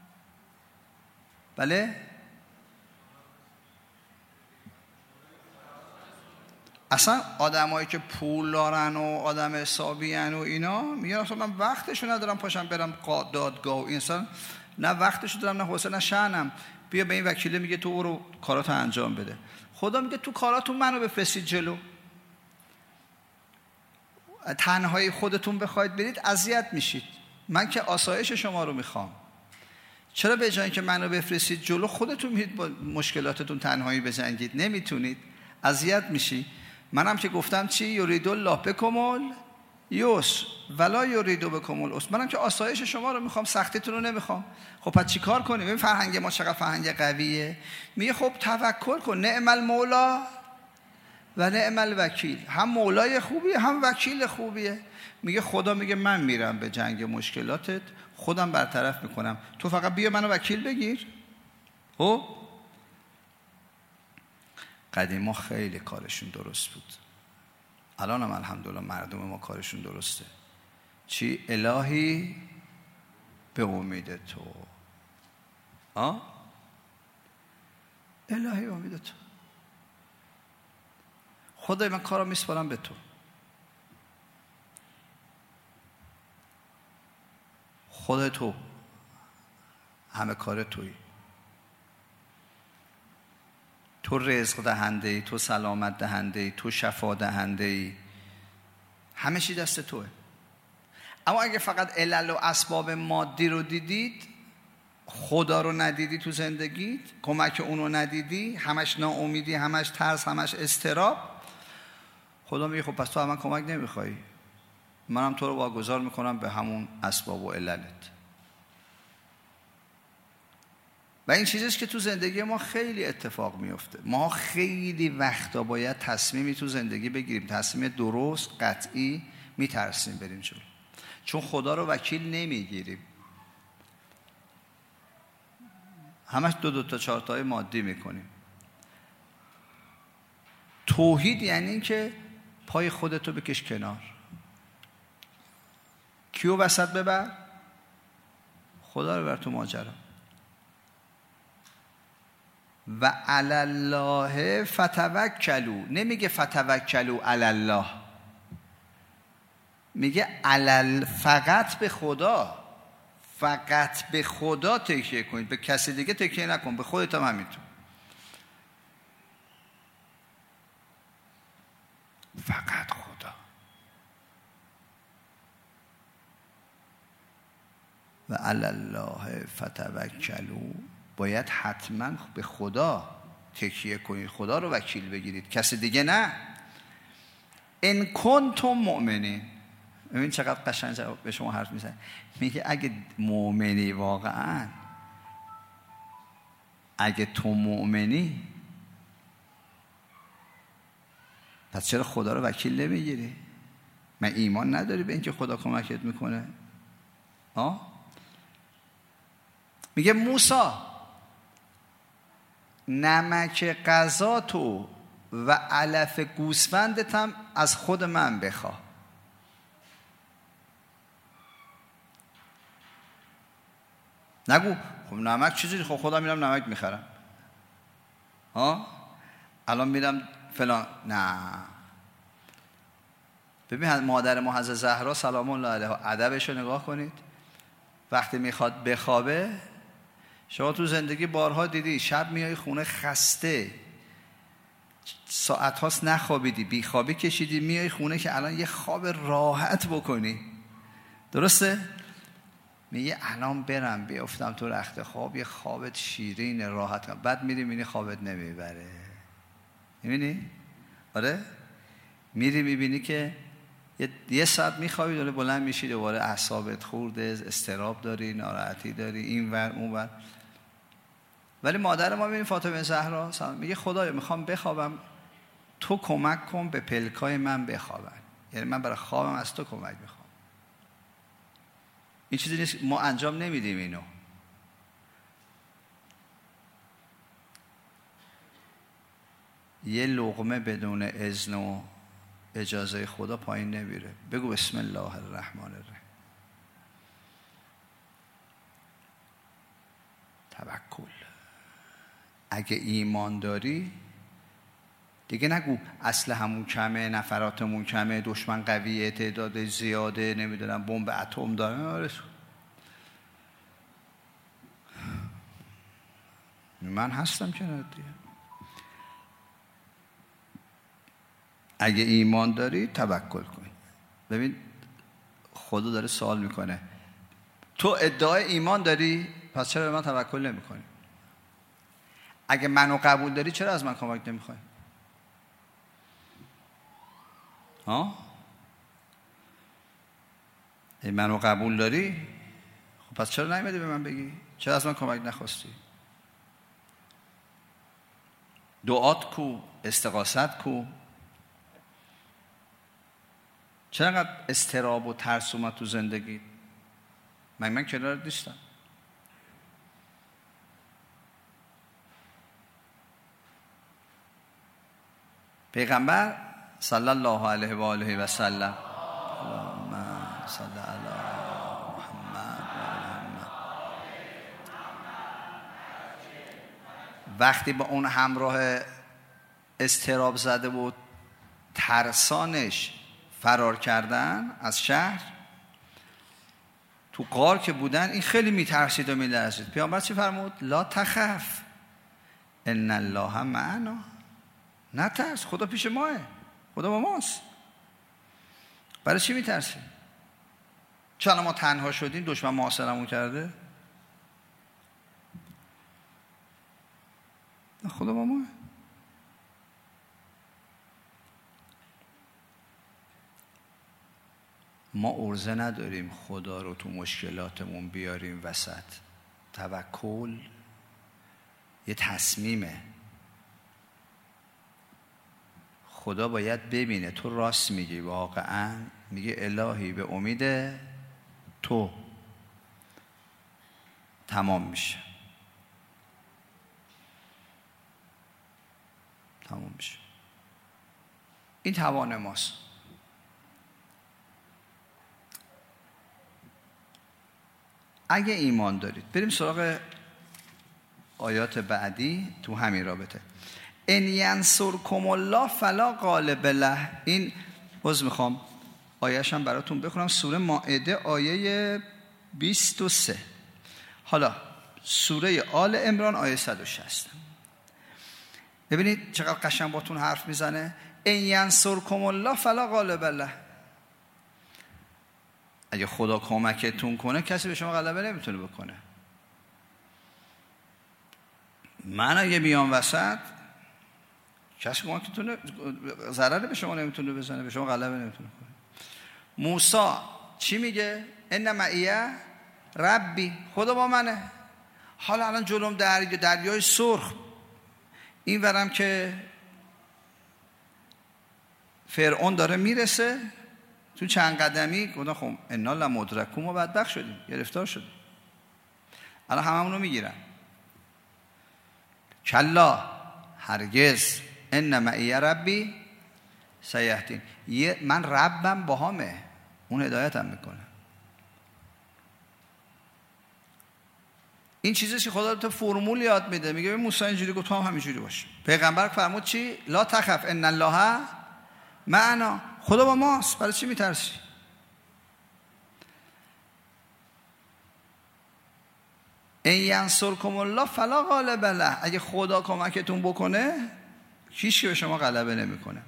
بله؟ اصلا آدمایی که پول دارن و آدم حسابی ان و اینا میگن اصلا من وقتشو ندارم پاشم برم دادگاه و انسان نه وقتشو دارم نه حوصله نه شأنم. بیا به این وکیله میگه تو برو کاراتو انجام بده. خدا میگه تو کاراتون منو بفرستید جلو. تنهایی خودتون بخواید برید اذیت میشید. من که آسایش شما رو میخوام. چرا به جای اینکه منو بفرستید جلو خودتون میرید با مشکلاتتون تنهایی بجنگید؟ نمیتونید، اذیت میشی. منم که گفتم چی؟ یرید الله بکم یسر ولا یرید بکم العسر. منم که آسایش شما رو میخوام، سختیتون رو نمیخوام. خب پس چیکار کنیم؟ این فرهنگ ما چقدر فرهنگ قویه. میگه خب توکل کن. نعم المولا و نعم الوکیل. هم مولای خوبیه هم وکیل خوبیه. میگه خدا میگه من میرم به جنگ مشکلاتت، خودم برطرف میکنم، تو فقط بیا منو وکیل بگیر. خب قدیما خیلی کارشون درست بود. الان هم الحمدلله مردم ما کارشون درسته. چی؟ الهی به امید تو. الهی به امید تو. خدای من کارو میسپارم به تو. خدای تو همه کار تویی. تو رزق دهنده ای، تو سلامت دهنده ای، تو شفا دهنده ای، همه چی دست توه. اما اگه فقط علل و اسباب مادی رو دیدید، خدا رو ندیدی تو زندگیت، کمک اونو ندیدی، همش ناامیدی، همش ترس، همش اضطراب، خدا میگه خب پس تو من کمک نمیخوای، منم تو رو واگذار میکنم به همون اسباب و عللت. و این چیزیست که تو زندگی ما خیلی اتفاق میفته. ما خیلی وقتا باید تصمیمی تو زندگی بگیریم، تصمیم درست قطعی، میترسیم بریم جلو، چون خدا رو وکیل نمیگیریم. همش دو تا چهار تای مادی میکنیم. توحید یعنی این که پای خودتو بکش کنار. کیو وسط ببر؟ خدا رو بر تو ماجرا. و علی الله فتوکلوا. نمیگه فتوکلوا علی الله، میگه فقط به خدا. فقط به خدا تکیه کنید، به کسی دیگه تکیه نکن، به خودت هم همینطور. فقط خدا. و علی الله فتوکلوا. باید حتما به خدا تکیه کنید، خدا رو وکیل بگیرید، کسی دیگه نه. ان کنتم مؤمنین. ببین چقدر قشنگ به شما حرف میزنه. میگه اگه مؤمنی واقعا، اگه تو مؤمنی، پس چرا خدا رو وکیل نمیگیری؟ من ایمان نداری به اینکه خدا کمکت میکنه؟ میگه موسی نمک غذا تو و علف گوسفندت هم از خود من بخوا. نگو خب نمک چیزی، خب خدا میرم نمک میخرم، الان میرم فلان. نه، ببین مادر ما حضرت زهرا سلام الله علیها ادبش رو نگاه کنید. وقتی میخواد بخوابه، شما تو زندگی بارها دیدی شب میای خونه خسته، ساعت هاست نخوابیدی، بیخوابی کشیدی، میای خونه که الان یه خواب راحت بکنی، درسته؟ میگه الان برم بیافتم تو رخت خواب یه خوابت شیرین راحت کنم. بعد میری میبینی خوابت نمیبره. میبینی؟ آره؟ میری میبینی که یه ساعت میخوابی، دوباره بلند میشی، دوباره اعصابت خورده، استراب داری، ناراحتی داری، این ور اون ور. ولی مادر ما میبینی فاطمه زهرا میگه خدایا میخوام بخوابم، تو کمک کن به پلکای من بخوابم، یعنی من برای خوابم از تو کمک میخوام. این چیزی نیست ما انجام نمیدیم اینو. یه لقمه بدون اذن و اجازه خدا پایین نمیره. بگو بسم الله الرحمن الرحیم. توکل. اگه ایمان داری دیگه نگو اسلحه‌مون کمه، نفراتمون کمه، دشمن قویه، تعداد زیاده، نمیدونم بمب اتم داره. من هستم کنار دیگه. اگه ایمان داری توکل کن. ببین خدا داره سوال میکنه تو ادعای ایمان داری، پس چرا به من توکل نمیکنی؟ اگه منو قبول داری چرا از من کمک نمیخوای؟ اگه منو قبول داری، خب پس چرا نیومدی به من بگی؟ چرا از من کمک نخواستی؟ دعات کو؟ استغاثت کو؟ چرا انقدر اضطراب و ترس اومد تو زندگی؟ من کنارت نیستم. پیغمبر صلی الله علیه و آله و سلم، اللهم صل علی محمد و محمد، وقتی با اون همراه اضطراب زده بود ترسانش فرار کردن از شهر، تو غار که بودن این خیلی میترسید و میلرزید. پیامبر چی فرمود؟ لا تخف ان الله معنا. نترس، خدا پیش ماه، خدا با ماست. برای چی میترسی؟ چون ما تنها شدیم دشمن محاصرمون کرده؟ خدا با ماه. ما عرضه نداریم خدا رو تو مشکلاتمون بیاریم وسط. توکل یه تصمیمه. خدا باید ببینه تو راست میگی، واقعا میگه الهی به امید تو تمام میشه، تمام میشه. این توان ماست. اگه ایمان دارید، بریم سراغ آیات بعدی تو همین رابطه. ان ینصرکم الله فلا غالب له. این باز میخوام آیه‌اش هم براتون بخونم، سوره مائده آیه 23. حالا سوره آل عمران آیه 160. ببینید چقدر قشنگ باتون حرف میزنه. ان ینصرکم الله فلا غالب له. اگه خدا کمکتون کنه کسی به شما غلبه نمیتونه بکنه. من اگه بیام وسط کسی کمکتونه، ضرری به شما نمیتونه بزنه، به شما غلبه نمیتونه کنه. موسی چی میگه؟ ان معی ربی، خدا با منه. حالا الان جلوم دریای سرخ، این ورم که فرعون داره میرسه تو چند قدمی، گفتم خب انا لمدرکون، ما بدبخت شدیم، گرفتار شدیم، الان هممون رو میگیرن. کلا هرگز، ان معی ربی سیهدین، من ربم باهامه، اون هدایتم میکنه. این چیزی که خدا تو فرمول یاد میده، میگه موسی اینجوری گفت تو هم همینجوری باش. پیغمبر فرمود چی؟ لا تخف ان الله معنا، خدا با ماست، برای چی میترسی؟ ان ینصرکم الله فلا غالب له، اگه خدا کمکتون بکنه هیچ کی به شما غلبه نمیکنه.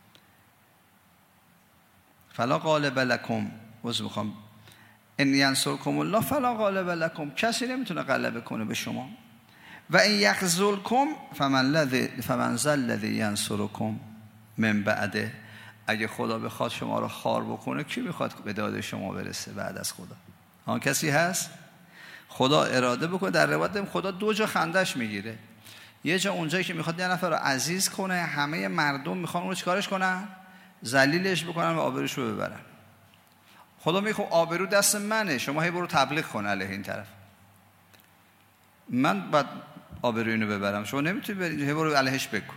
فلا غالب لکم، میخوام ان ینصرکم الله فلا غالب لکم، کسی نمیتونه غلبه کنه به شما. و ان یخذلکم فمن ذا الذی ینصرکم من بعده، اگه خدا بخواد شما رو خوار بکنه کی میخواد به داد شما برسه بعد از خدا؟ آن کسی هست؟ خدا اراده بکنه. در روایت خدا دو جا خندش میگیره، یه جا اونجایی که میخواد یه نفر رو عزیز کنه، همه مردم میخوان اون رو چیکارش کنن؟ ذلیلش بکنن و آبروش رو ببرن. خدا میگه خب آبرو دست منه، شما هی برو تبلیغ کن علیه این طرف، من بعد آبرو اینو ببرم، شما نمیتونی بری هی برو علیهش بکن.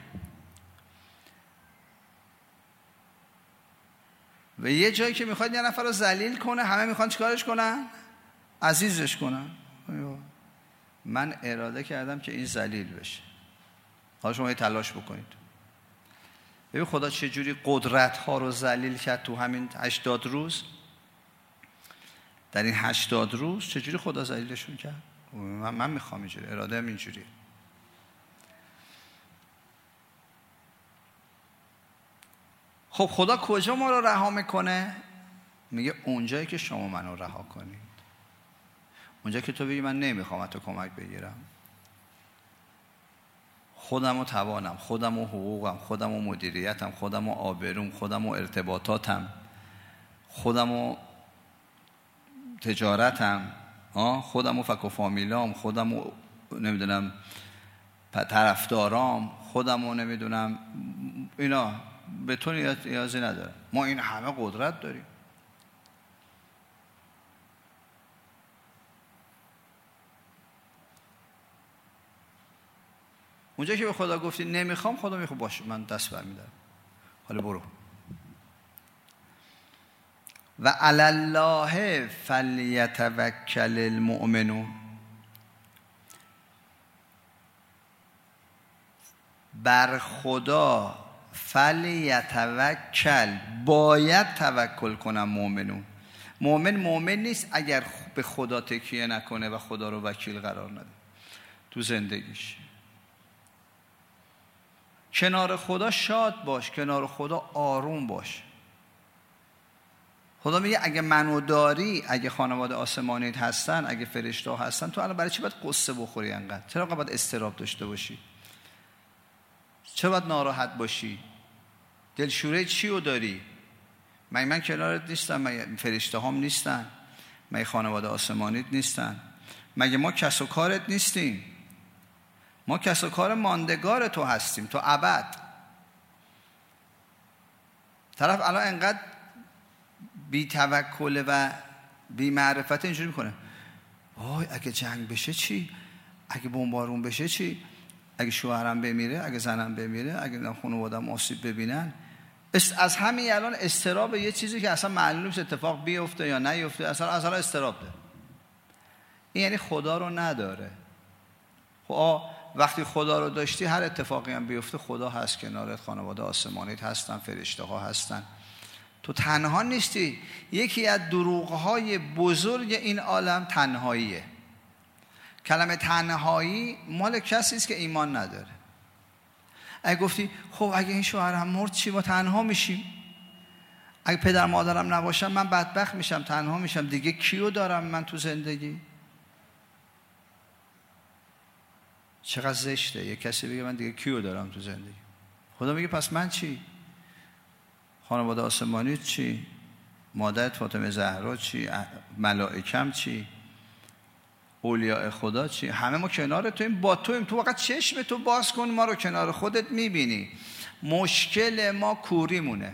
و یه جایی که میخواد یه نفر رو ذلیل کنه، همه میخوان چیکارش کنن؟ عزیزش کنن. من اراده کردم که این ذلیل بشه، حالا شما هی تلاش بکنید. ببین خدا چه جوری قدرت ها رو ذلیل کرد تو همین 80 روز. در این 80 روز چجوری خدا ذلیلشون کرد؟ من میخوام اینجوری، اراده هم اینجوریه. خب خدا کجا ما رو رها میکنه؟ میگه اونجایی که شما منو رها کنید، اونجایی که تو بگی من نمیخوام از تو کمک بگیرم، خودم و توانم، خودم و حقوقم، خودم و مدیریتم، خودم و آبروم، خودم و ارتباطاتم، خودم و تجارتم، خودم و فک و فامیلام، خودم و نمیدونم طرفدارام، خودم و نمیدونم اینا، به تو نیازی نداره. ما این همه قدرت داریم. اونجا که به خدا گفتی نمیخوام، خدا میخواد باشه من دست برمیدارم، حالا برو. و علی الله فلیتوکل المؤمنون، بر خدا فلیتوکل، باید توکل کنم مؤمنون. مؤمن نیست اگر به خدا تکیه نکنه و خدا رو وکیل قرار نده تو زندگیش. کنار خدا شاد باش، کنار خدا آروم باش. خدا میگه اگه منو داری، اگه خانواده آسمانیت هستن، اگه فرشته ها هستن، تو الان برای چی باید قصه بخوری انقدر؟ چرا باید استراب داشته باشی؟ چرا باید ناراحت باشی؟ دلشوره چی رو داری؟ من کنارت نیستم؟ مگه فرشته هام نیستن؟ مگه خانواده آسمانیت نیستن؟ مگه ما کس و کارت نیستیم؟ ما کس و کار ماندگار تو هستیم تو ابد. طرف الان انقدر بی توکل و بی معرفت اینجوری میکنه، وای اگه جنگ بشه چی؟ اگه بمبارون بشه چی؟ اگه شوهرم بمیره، اگه زنم بمیره، اگه خانواده‌ام آسیب ببینن. از همین الان استراب یه چیزی که اصلا معلوم نیست اتفاق بیفته یا نیفته، اصلا استراب ده. این یعنی خدا رو نداره. خب وقتی خدا رو داشتی، هر اتفاقی هم بیفته خدا هست کنارت، خانواده آسمانیت هستن، فرشته ها هستن، تو تنها نیستی. یکی از دروغ‌های بزرگ این عالم تنهاییه. کلمه تنهایی مال کسی است که ایمان نداره. اگه گفتی خب اگه این شوهرم مرد چی؟ ما تنها میشیم. اگه پدر مادرم نباشم من بدبخت میشم، تنها میشم، دیگه کیو دارم من تو زندگی؟ چقدر زشته یه کسی بگه من دیگه کیو دارم تو زندگی. خدا میگه پس من چی؟ خانواده آسمانی چی؟ مادرت فاطمه زهرا چی؟ ملائکم چی؟ اولیاء خدا چی؟ همه ما کنار تویم، با تویم. تو فقط چشم تو باز کن، ما رو کنار خودت میبینی. مشکل ما کوری مونه،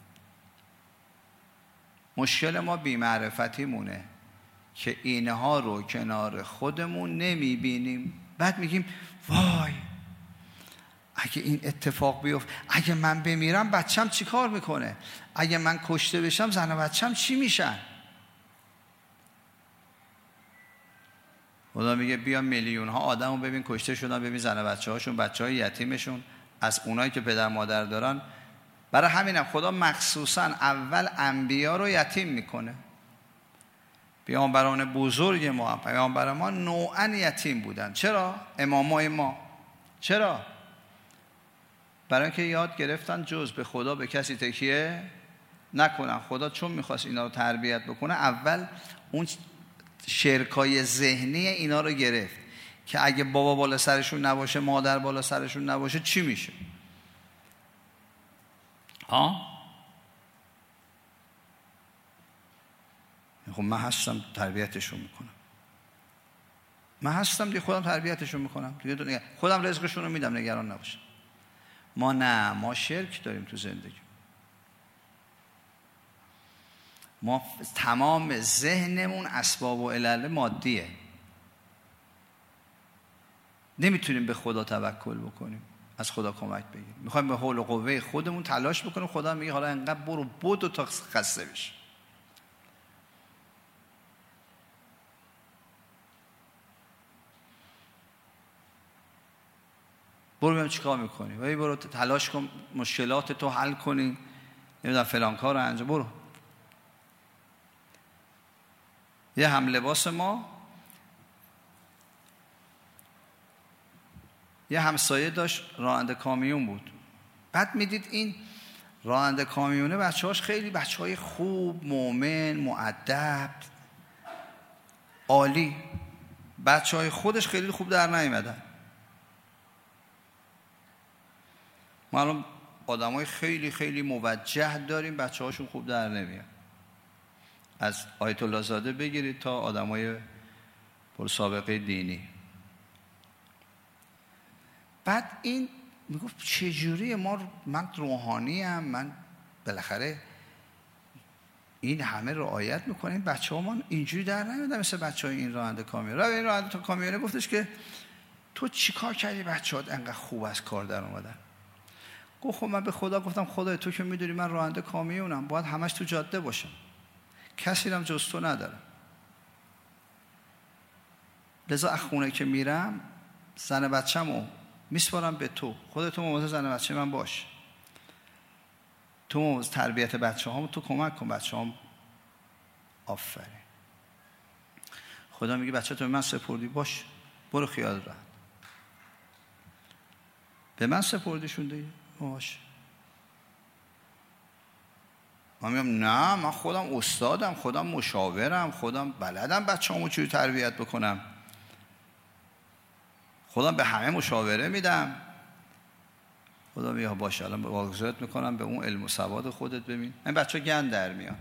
مشکل ما بی‌معرفتی مونه که اینها رو کنار خودمون نمیبینیم. بعد میگیم وای اگه این اتفاق بیفته، اگه من بمیرم بچم چی کار میکنه، اگه من کشته بشم زن و بچم چی میشن. خدا میگه بیا میلیون ها آدم رو ببین کشته شدن، ببین زن و بچه هاشون، بچه های یتیمشون، از اونایی که پدر مادر دارن. برای همینم خدا مخصوصا اول انبیا رو یتیم میکنه. پیامبران بزرگ ما، پیامبر ما نوعا یتیم بودن. چرا؟ امامای ما. چرا؟ برای اینکه یاد گرفتن جز به خدا به کسی تکیه نکنن. خدا چون میخواست اینا رو تربیت بکنه، اول اون شرکای ذهنی اینا رو گرفت که اگه بابا بالا سرشون نباشه، مادر بالا سرشون نباشه، چی میشه؟ خب من هستم تربیتشون میکنم، من هستم دیگه، خودم تربیتشون میکنم دیگه، خودم رزقشون رو میدم، نگران نباشه. ما نه، ما شرک داریم تو زندگی. ما تمام ذهنمون اسباب و علل مادیه، نمیتونیم به خدا توکل بکنیم، از خدا کمک بگیریم. میخوایم به حول و قوه خودمون تلاش بکنیم. خدا میگه حالا انقدر برو بدو تا خسته بشی. برو ببین چیکار میکنی، برو تلاش کن مشکلات تو حل کنی، نمیدونم فلان کار رو انجام. برو. یه هم لباس ما، یه همسایه داشت راننده کامیون بود. بعد میدید این راننده کامیونه بچه‌هاش خیلی بچه‌های خوب، مؤمن، مؤدب، عالی. بچه‌های خودش خیلی خوب در نیومدن. ما الان آدمای خیلی خیلی موجه داریم، بچه‌هاشون خوب در نمیاد. از آیت الله زاده بگیرید تا آدمای پر سابقه دینی. بعد این میگفت چجوری من روحانیم، من بالاخره این همه رعایت میکنیم، بچه ها من اینجوری در نمیدن مثل بچه های این راننده کامیون. این راننده کامیونه گفتش که تو چی کار کردی بچه ها انقدر خوب از کار در اومدن؟ گفت خب من به خدا گفتم خدای تو که میدونی من راننده کامیونم، باید همش تو جاده باشم، کسی هم جز تو ندارم، لذا از خونه که میرم زن بچه‌مو میسپارم به تو، خودت مواظب زن بچه من باش، تو تربیت بچه‌هام تو کمک کن، بچه‌هام آفرین. خدا میگه بچه تو به من سپردی، باش برو خیال راحت، به من سپردیشون دیگه، باش. من میگم نه، من خودم استادم، خودم مشاورم، خودم بلدم بچه‌هامو چجوری تربیت بکنم، خودم به همه مشاوره میدم. خدا میگه باشه الان واگذارت میکنم به اون علم و سواد خودت، ببین این بچه گند در میاد.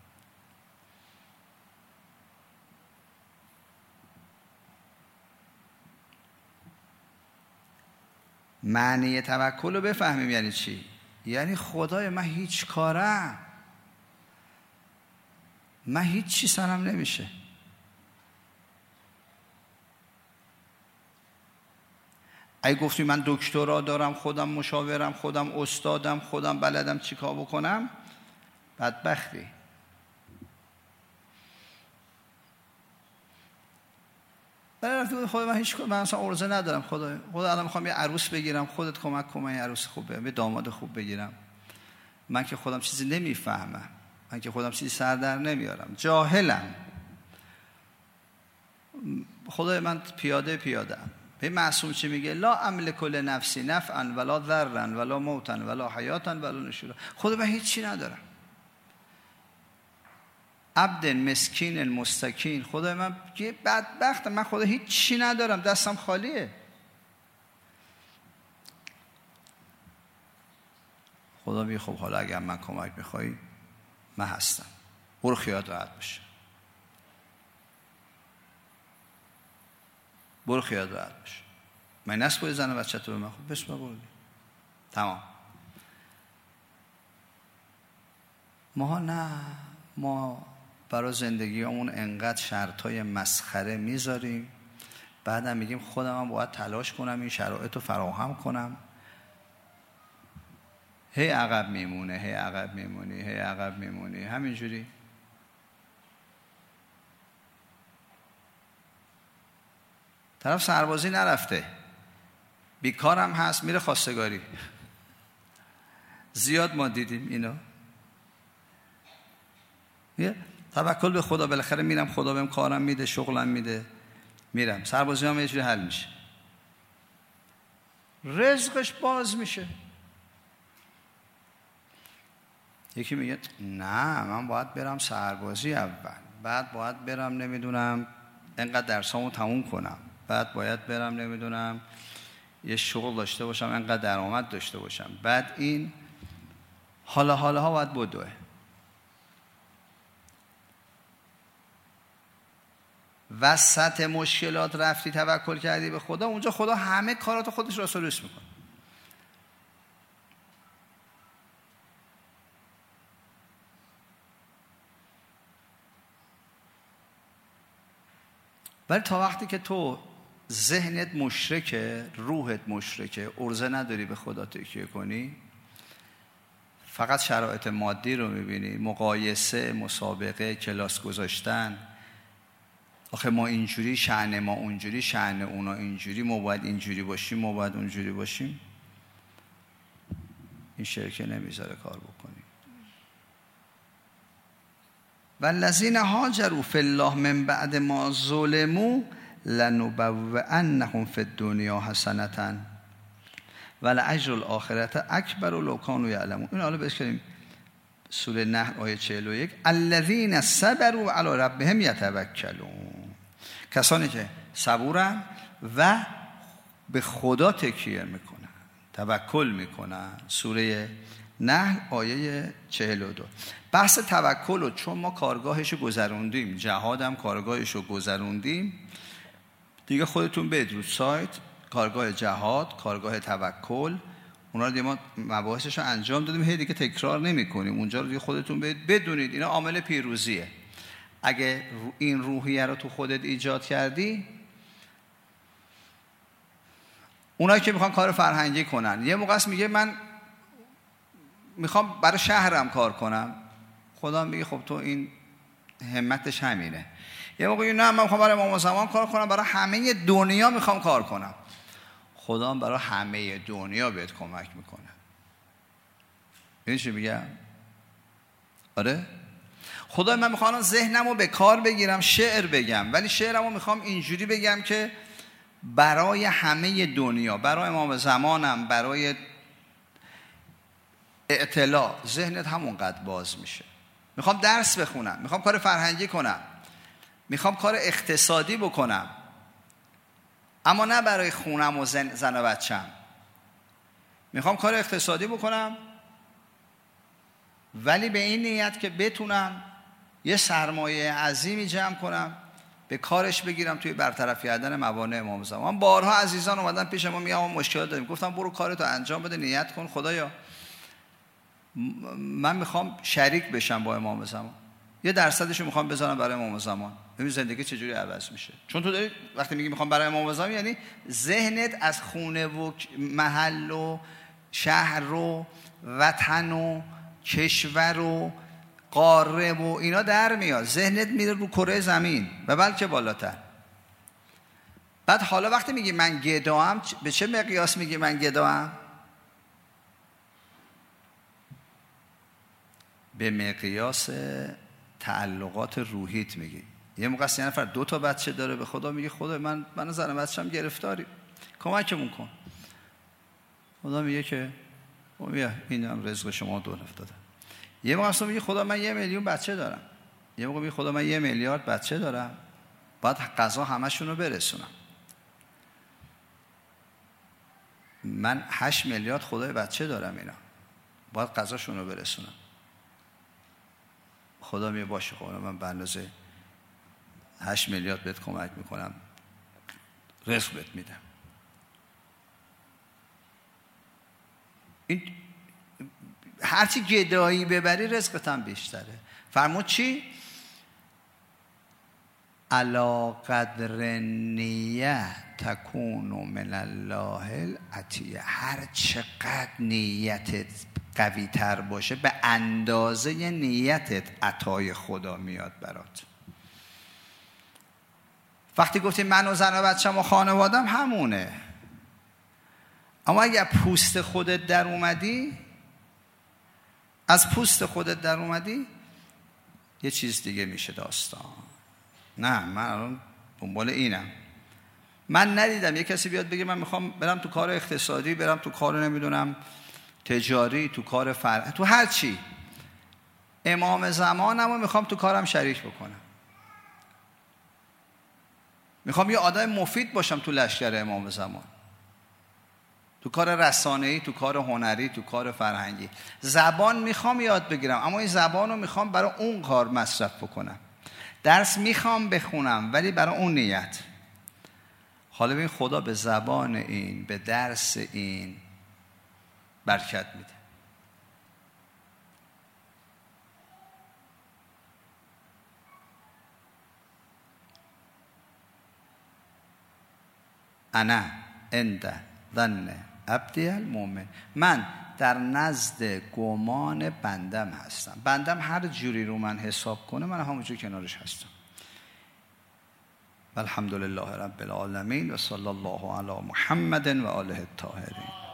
معنی توکل رو بفهمیم یعنی چی. یعنی خدای من هیچ کارم، من هیچ چی سرم نمیشه، اگه گفتی من دکترا دارم، خودم مشاورم، خودم استادم، خودم بلدم چیکار بکنم، بدبختی. برای رفتی خدا من هیچ من اصلا عرضه ندارم، خدا الان میخوام یه عروس بگیرم، خودت کمک کن من یه عروس خوب بگیرم، یه داماد خوب بگیرم. من که خودم چیزی نمیفهمم، من که خودم چیزی سر در نمیارم، جاهلم. خدای من پیاده‌ام. به معصوم چی میگه؟ لا املک لنفسی نفعا ولا ضرا ولا موتا ولا حیاتا ولا نشورا. خدا من هیچی ندارم. عبد مسکین مستکین. خدای من بدبختم، من خدا هیچی ندارم، دستم خالیه. خدا میگه خب حالا اگر من کمک میخوایی من هستم. برو خیالت راحت بشه، برو خیالت راحت بشه. من نسبوی زن بچه تو به من خوب بسم بردی تمام. ما برای زندگیمون انقدر شرطای مسخره میذاریم، بعدم میگیم خودم هم باید تلاش کنم این شرایط رو فراهم کنم. هی عقب میمونی همینجوری. طرف سربازی نرفته، بیکارم هست، میره خواستگاری. زیاد ما دیدیم اینو. توکل به خدا، بالاخره میرم، خدا بهم کارم میده، شغلم میده، میرم. سربازی هم یه جوری حل میشه، رزقش باز میشه. یکی میگه نه من باید برم سربازی اول، بعد باید برم نمیدونم انقدر درسامو تموم کنم، بعد باید برم نمیدونم یه شغل داشته باشم، انقدر درآمد داشته باشم، بعد این حالا باید بدوه. وسط مشکلات رفتی توکل کردی به خدا، اونجا خدا همه کاراتو خودش راست و درست میکنه. ولی تا وقتی که تو ذهنت مشرکه، روحت مشرکه، عرضه نداری به خدا تکیه کنی، فقط شرایط مادی رو میبینی، مقایسه، مسابقه، کلاس گذاشتن، آخه ما اینجوری، شأن ما اونجوری، شأن اونا اینجوری، ما باید اینجوری باشیم، ما باید اونجوری باشیم، این شرکه نمیذاره کار بکنیم. والذین هاجروا فی الله من بعد ما ظلموا لنبوئنهم فی الدنیا حسنة ولأجر الآخرة اکبر لو کانوا یعلمون. این حالا بشکنیم سوره نحل آیه 41. الذین صبروا علی ربهم یتوکلون. کسانی که صبورن و به خدا تکیه میکنن، توکل میکنن. سوره نحل آیه 42. بحث توکل رو چون ما کارگاهشو گذروندیم، جهادم کارگاهشو گذروندیم دیگه، خودتون برید رو سایت کارگاه جهاد، کارگاه توکل، اونا رو دیگه ما مباحثش رو انجام دادیم، هی دیگه تکرار نمی کنیم. اونجا رو دیگه خودتون برید بدونید اینا عامل پیروزیه. اگه این روحیه رو تو خودت ایجاد کردی، اونایی که میخوان کار فرهنگی کنن، یه موقع است میگه من میخوام برای شهرم کار کنم، خدا میگه خب تو این همتش همینه. یه موقع نه من میخوام برای امام زمان کار کنم، برای همه دنیا میخوام کار کنم، خدا برای همه دنیا بهت کمک میکنه. این چی میگم؟ آره؟ خدا من میخوام ذهنمو به کار بگیرم، شعر بگم، ولی شعرمو میخوام اینجوری بگم که برای همه دنیا، برای امام زمانم، برای اطلاع. ذهنت همونقدر باز میشه. میخوام درس بخونم، میخوام کار فرهنگی کنم، میخوام کار اقتصادی بکنم، اما نه برای خونم و زن و بچم. میخوام کار اقتصادی بکنم ولی به این نیت که بتونم یه سرمایه عظیمی جمع کنم، به کارش بگیرم توی برطرف کردن موانع امام زمان. بارها عزیزان اومدن پیش ما میگم ما مشکلات داریم، گفتم برو کارتو انجام بده، نیت کن خدایا من میخوام شریک بشم با امام زمان، یه درصدشو میخوام بذارم برای امام زمان، ببین زندگی چجوری عوض میشه. چون تو داری وقتی میگی میخوام برای امام زمان، یعنی ذهنت از خونه و محل و شهر و وطن و کشور و قاره و اینا در میاد، ذهنت میره رو کره زمین و بلکه بالاتر. بعد حالا وقتی میگی من گداام، به چه مقیاس میگی من گداام؟ به مقیاس تعلقات روحیت میگی. یه موقع یه نفر 2 تا بچه داره، به خدا میگه خدا من زن بچه‌م گرفتاری، کمکمون کن. خدا میگه که بیا اینم رزق شما 2 افتاده. یه موقع اصلا میگه خدا من 1 میلیون بچه دارم، یه موقع میگه خدا من 1 میلیارد بچه دارم، باید قضا همشون رو برسونم. من 8 میلیارد خدای بچه دارم، اینا باید قضاشون رو برسونم. خدا میگه باشه خدا من به اندازه 8 میلیارد بهت کمک میکنم، رزق بهت میدم. این هرچی گدایی ببری رزقت هم بیشتره. فرمود چی؟ علا قدر نیت تکون من الله العطیه. هر چقدر نیتت قوی تر باشه به اندازه نیتت عطای خدا میاد برات. وقتی گفتیم من و زن و بچه‌م و خانوادم همونه، اما اگر پوست خودت در اومدی، از پوست خودت در اومدی، یه چیز دیگه میشه داستان. نه من الان دنبال اینم. من ندیدم یه کسی بیاد بگه من میخوام برم تو کار اقتصادی، برم تو کار نمیدونم تجاری، تو کار تو هر چی، امام زمانم و میخوام تو کارم شریک بکنم، میخوام یه آدم مفید باشم تو لشکر امام زمان، تو کار رسانه‌ای، تو کار هنری، تو کار فرهنگی. زبان میخوام یاد بگیرم، اما این زبان رو میخوام برای اون کار مصرف بکنم. درس میخوام بخونم ولی برای اون نیت. حالا ببین خدا به زبان این، به درس این برکت میده. انا عند ظن عبدی المؤمن. من در نزد گمان بندم هستم. بندم هر جوری رو من حساب کنه من همونجور کنارش هستم. والحمدلله رب العالمین و صلی الله علی محمد و آله الطاهرین.